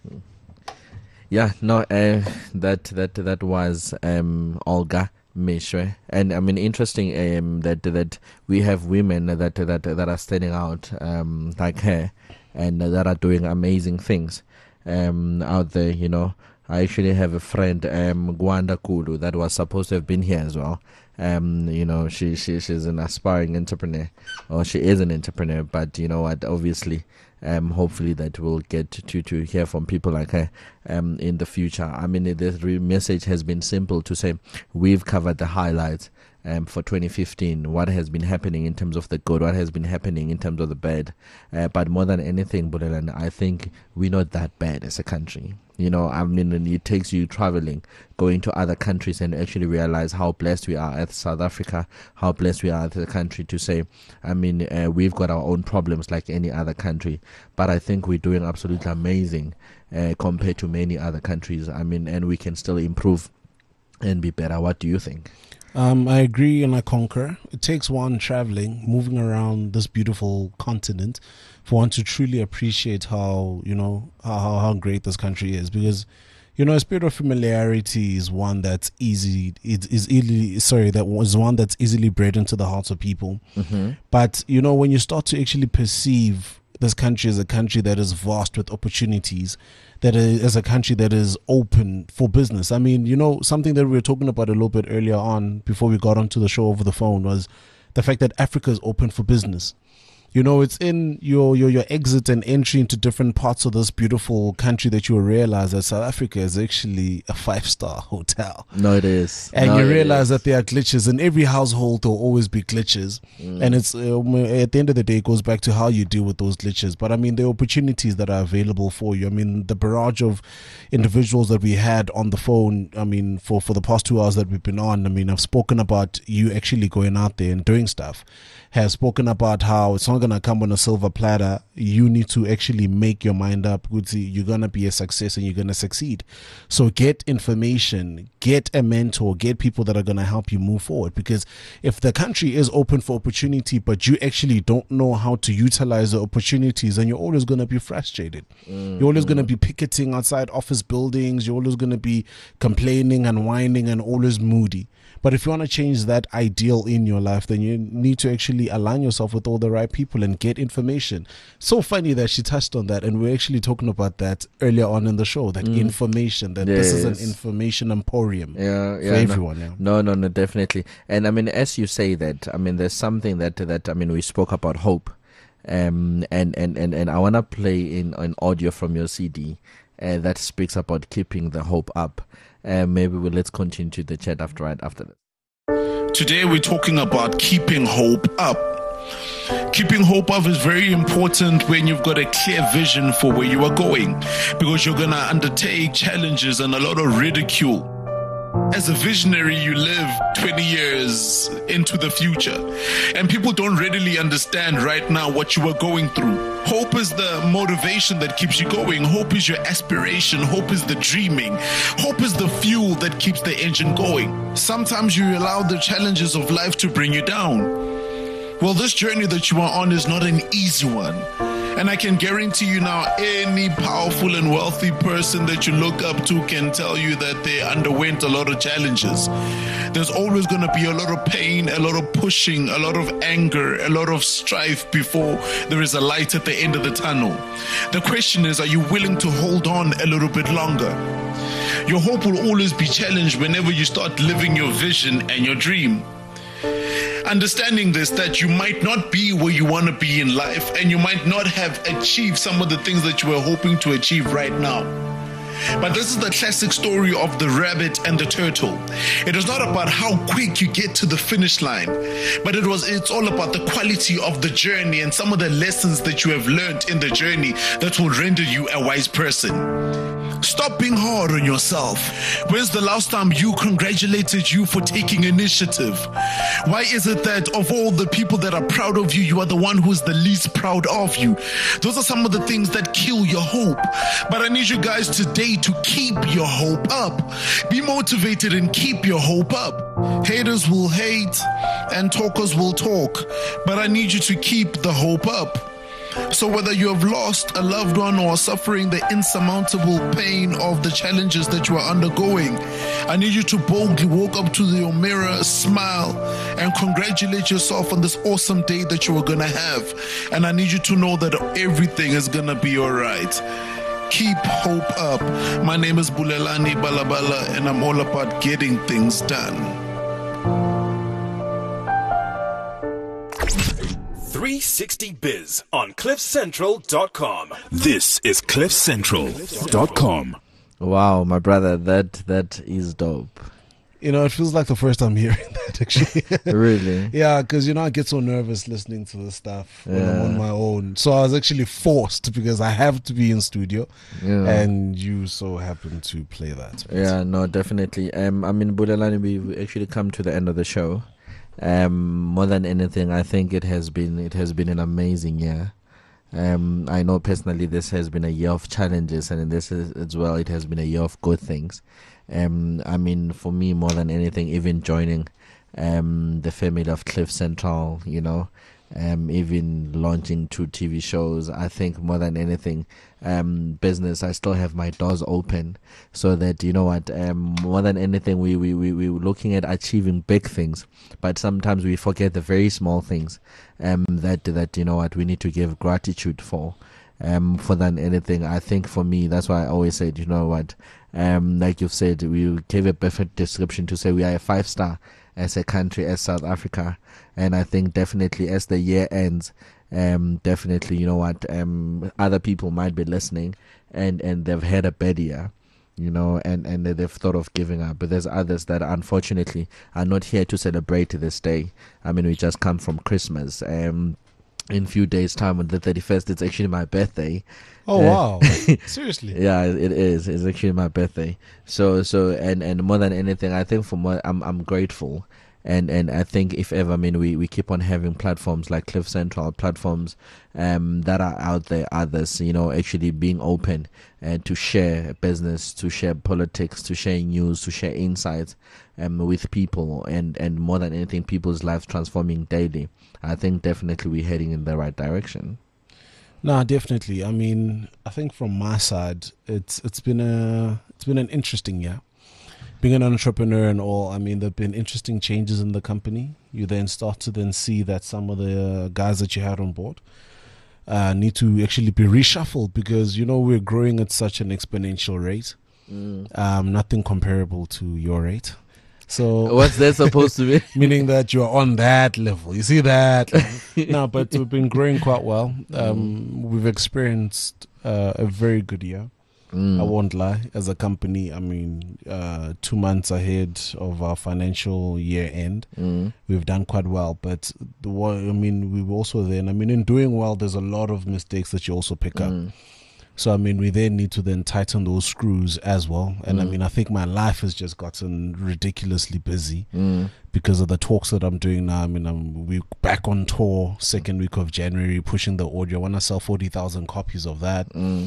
Yeah, no, uh, that that that was um, Olga Mishwe, and I mean, interesting um, that that we have women that that that are standing out um, like her, and that are doing amazing things um, out there. You know, I actually have a friend, um, Gwanda Kulu, that was supposed to have been here as well. Um, you know, she she she's an aspiring entrepreneur, or she is an entrepreneur. But you know what? Obviously, um, hopefully that we'll get to to hear from people like her, um, in the future. I mean, the re- message has been simple to say we've covered the highlights, um, for twenty fifteen. What has been happening in terms of the good, what has been happening in terms of the bad. Uh, but more than anything, Bulelan, I think we're not that bad as a country. You know, I mean, it takes you traveling, going to other countries, and actually realize how blessed we are as South Africa, how blessed we are as a country to say, I mean, uh, we've got our own problems like any other country, but I think we're doing absolutely amazing uh, compared to many other countries. I mean, and we can still improve and be better. What do you think? Um, I agree and I concur. It takes one traveling, moving around this beautiful continent, for one to truly appreciate how, you know, how, how great this country is. Because, you know, a spirit of familiarity is one that's easy, it is easily, sorry, that was one that's easily bred into the hearts of people. Mm-hmm. But, you know, when you start to actually perceive this country as a country that is vast with opportunities, that is as a country that is open for business. I mean, you know, something that we were talking about a little bit earlier on before we got onto the show over the phone was the fact that Africa is open for business. You know, it's in your, your your exit and entry into different parts of this beautiful country that you will realize that South Africa is actually a five-star hotel. No, it is. And no, you realize that there are glitches. In every household, there will always be glitches. Mm. And it's um, at the end of the day, it goes back to how you deal with those glitches. But, I mean, the opportunities that are available for you. I mean, the barrage of individuals that we had on the phone, I mean, for, for the past two hours that we've been on, I mean, I've spoken about you actually going out there and doing stuff. Has spoken about how it's not going to come on a silver platter. You need to actually make your mind up. You're going to be a success and you're going to succeed. So get information, get a mentor, get people that are going to help you move forward. Because if the country is open for opportunity, but you actually don't know how to utilize the opportunities, then you're always going to be frustrated. Mm-hmm. You're always going to be picketing outside office buildings. You're always going to be complaining and whining and always moody. But if you want to change that ideal in your life, then you need to actually align yourself with all the right people and get information. So funny that she touched on that, and we're actually talking about that earlier on in the show, that mm. information, that yes. this is an information emporium yeah, yeah, for everyone. No, yeah. no, no, no, definitely. And I mean, as you say that, I mean, there's something that, that I mean, we spoke about hope. Um, and, and, and, and I want to play in an audio from your C D uh, that speaks about keeping the hope up. Uh, maybe we'll, let's continue to the chat after right after that. Today we're talking about keeping hope up. Keeping hope up is very important when you've got a clear vision for where you are going, because you're going to undertake challenges and a lot of ridicule. As a visionary, you live twenty years into the future, and people don't readily understand right now what you are going through. Hope is the motivation that keeps you going. Hope is your aspiration. Hope is the dreaming. Hope is the fuel that keeps the engine going. Sometimes you allow the challenges of life to bring you down. Well, this journey that you are on is not an easy one. And I can guarantee you now, any powerful and wealthy person that you look up to can tell you that they underwent a lot of challenges. There's always going to be a lot of pain, a lot of pushing, a lot of anger, a lot of strife before there is a light at the end of the tunnel. The question is, are you willing to hold on a little bit longer? Your hope will always be challenged whenever you start living your vision and your dream. Understanding this, that you might not be where you want to be in life, and you might not have achieved some of the things that you were hoping to achieve right now. But this is the classic story of the rabbit and the turtle. It is not about how quick you get to the finish line, but it was it's all about the quality of the journey and some of the lessons that you have learned in the journey that will render you a wise person. Stop being hard on yourself. When's the last time you congratulated you for taking initiative? Why is it that of all the people that are proud of you, you are the one who's the least proud of you? Those are some of the things that kill your hope. But I need you guys today to keep your hope up. Be motivated and keep your hope up. Haters will hate and talkers will talk, but I need you to keep the hope up. So whether you have lost a loved one or are suffering the insurmountable pain of the challenges that you are undergoing, I need you to boldly walk up to your mirror, smile, and congratulate yourself on this awesome day that you are going to have. And I need you to know that everything is going to be all right. Keep hope up. My name is Bulelani Balabala, and I'm all about getting things done. three sixty Biz on cliff central dot com. This is cliff central dot com. Wow, my brother, that that is dope. You know, it feels like the first time hearing that, actually. Really? Yeah, because, you know, I get so nervous listening to this stuff when Yeah. I'm on my own. So I was actually forced because I have to be in studio. Yeah. And you so happen to play that. Yeah, no, definitely. Um, I mean, Bulelani, we've actually come to the end of the show. Um, more than anything, I think it has been it has been an amazing year. Um, I know personally this has been a year of challenges, and in this is, as well, it has been a year of good things. Um, I mean, for me, more than anything, even joining um the family of Cliff Central, you know, um, even launching two T V shows. I think more than anything, um, business, I still have my doors open, so that, you know what, um, more than anything, we we we we we're looking at achieving big things, but sometimes we forget the very small things, um, that that you know what we need to give gratitude for. Um, for than anything, I think for me, that's why I always said, you know what, um, like you've said, we gave a perfect description to say we are a five star as a country, as South Africa. And I think definitely as the year ends, um, definitely, you know what, um, other people might be listening and, and they've had a bad year, you know, and, and they've thought of giving up. But there's others that unfortunately are not here to celebrate this day. I mean, we just come from Christmas. Um, in a few days' time, on the thirty-first, it's actually my birthday. Oh, Uh, wow. Seriously? Yeah, it is. It's actually my birthday. So, so, and, and more than anything, I think for more, I'm, I'm grateful. And, and I think if ever, I mean, we, we keep on having platforms like Cliff Central, platforms, um, that are out there, others, you know, actually being open and to share business, to share politics, to share news, to share insights, um, with people, and, and more than anything, people's lives transforming daily. I think definitely we're heading in the right direction. No, definitely. I mean, I think from my side, it's it's been a it's been an interesting year. Being an entrepreneur and all, I mean, there've been interesting changes in the company. You then start to then see that some of the guys that you had on board uh, need to actually be reshuffled because, you know, we're growing at such an exponential rate. Mm. Um, nothing comparable to your rate. So what's that supposed to be? Meaning that you're on that level. You see that? No, but we've been growing quite well. Um, mm. We've experienced uh, a very good year. Mm. I won't lie. As a company, I mean, uh, two months ahead of our financial year end, mm. we've done quite well. But the one, I mean, we were also then, I mean, in doing well, there's a lot of mistakes that you also pick mm. up. So, I mean, we then need to then tighten those screws as well. And, mm. I mean, I think my life has just gotten ridiculously busy mm. because of the talks that I'm doing now. I mean, I'm we back on tour second week of January, pushing the audio. I want to sell forty thousand copies of that. Mm.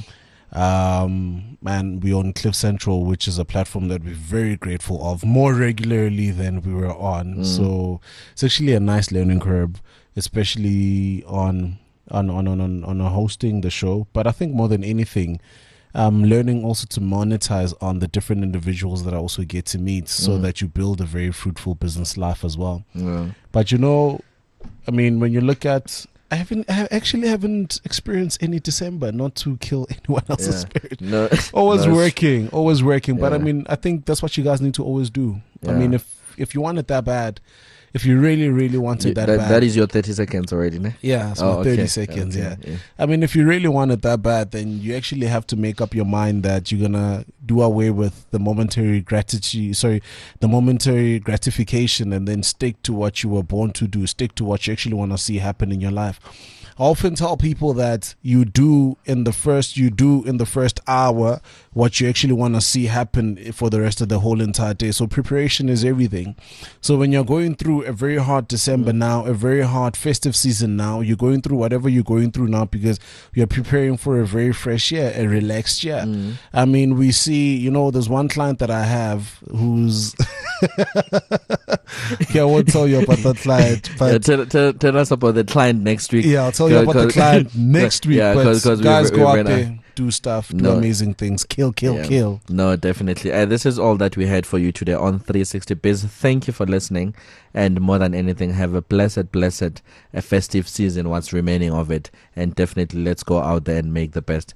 Um, and we on Cliff Central, which is a platform that we're very grateful of, more regularly than we were on. Mm. So it's actually a nice learning curve, especially on... On, on on on hosting the show. But I think more than anything, um learning also to monetize on the different individuals that I also get to meet, so mm. that you build a very fruitful business life as well. Yeah. But you know, I mean, when you look at, I haven't I actually haven't experienced any December, not to kill anyone else's yeah. spirit. No, always no. working, always working. Yeah. But I mean, I think that's what you guys need to always do. Yeah. I mean, if if you want it that bad, if you really, really want it that, that bad. That is your thirty seconds already, ne? Yeah, it's Oh, my thirty okay. seconds, Okay, yeah. yeah. I mean, if you really want it that bad, then you actually have to make up your mind that you're going to do away with the momentary gratitude, sorry, the momentary gratification, and then stick to what you were born to do, stick to what you actually want to see happen in your life. I often tell people that you do in the first, you do in the first hour what you actually want to see happen for the rest of the whole entire day. So preparation is everything. So when you're going through a very hard December Mm. now, a very hard festive season now, you're going through whatever you're going through now because you're preparing for a very fresh year, a relaxed year. Mm. I mean, we see, you know, there's one client that I have who's yeah, I won't tell you about that client, but Yeah, tell, tell, tell us about the client next week. yeah, I'll tell you about the client next week. Yeah, but cause, cause guys, we, go we, out we, there, do stuff, do No. amazing things, kill, kill, Yeah. kill. No, definitely. Uh, this is all that we had for you today on three sixty Biz. Thank you for listening. And more than anything, have a blessed, blessed uh, festive season, what's remaining of it. And definitely let's go out there and make the best.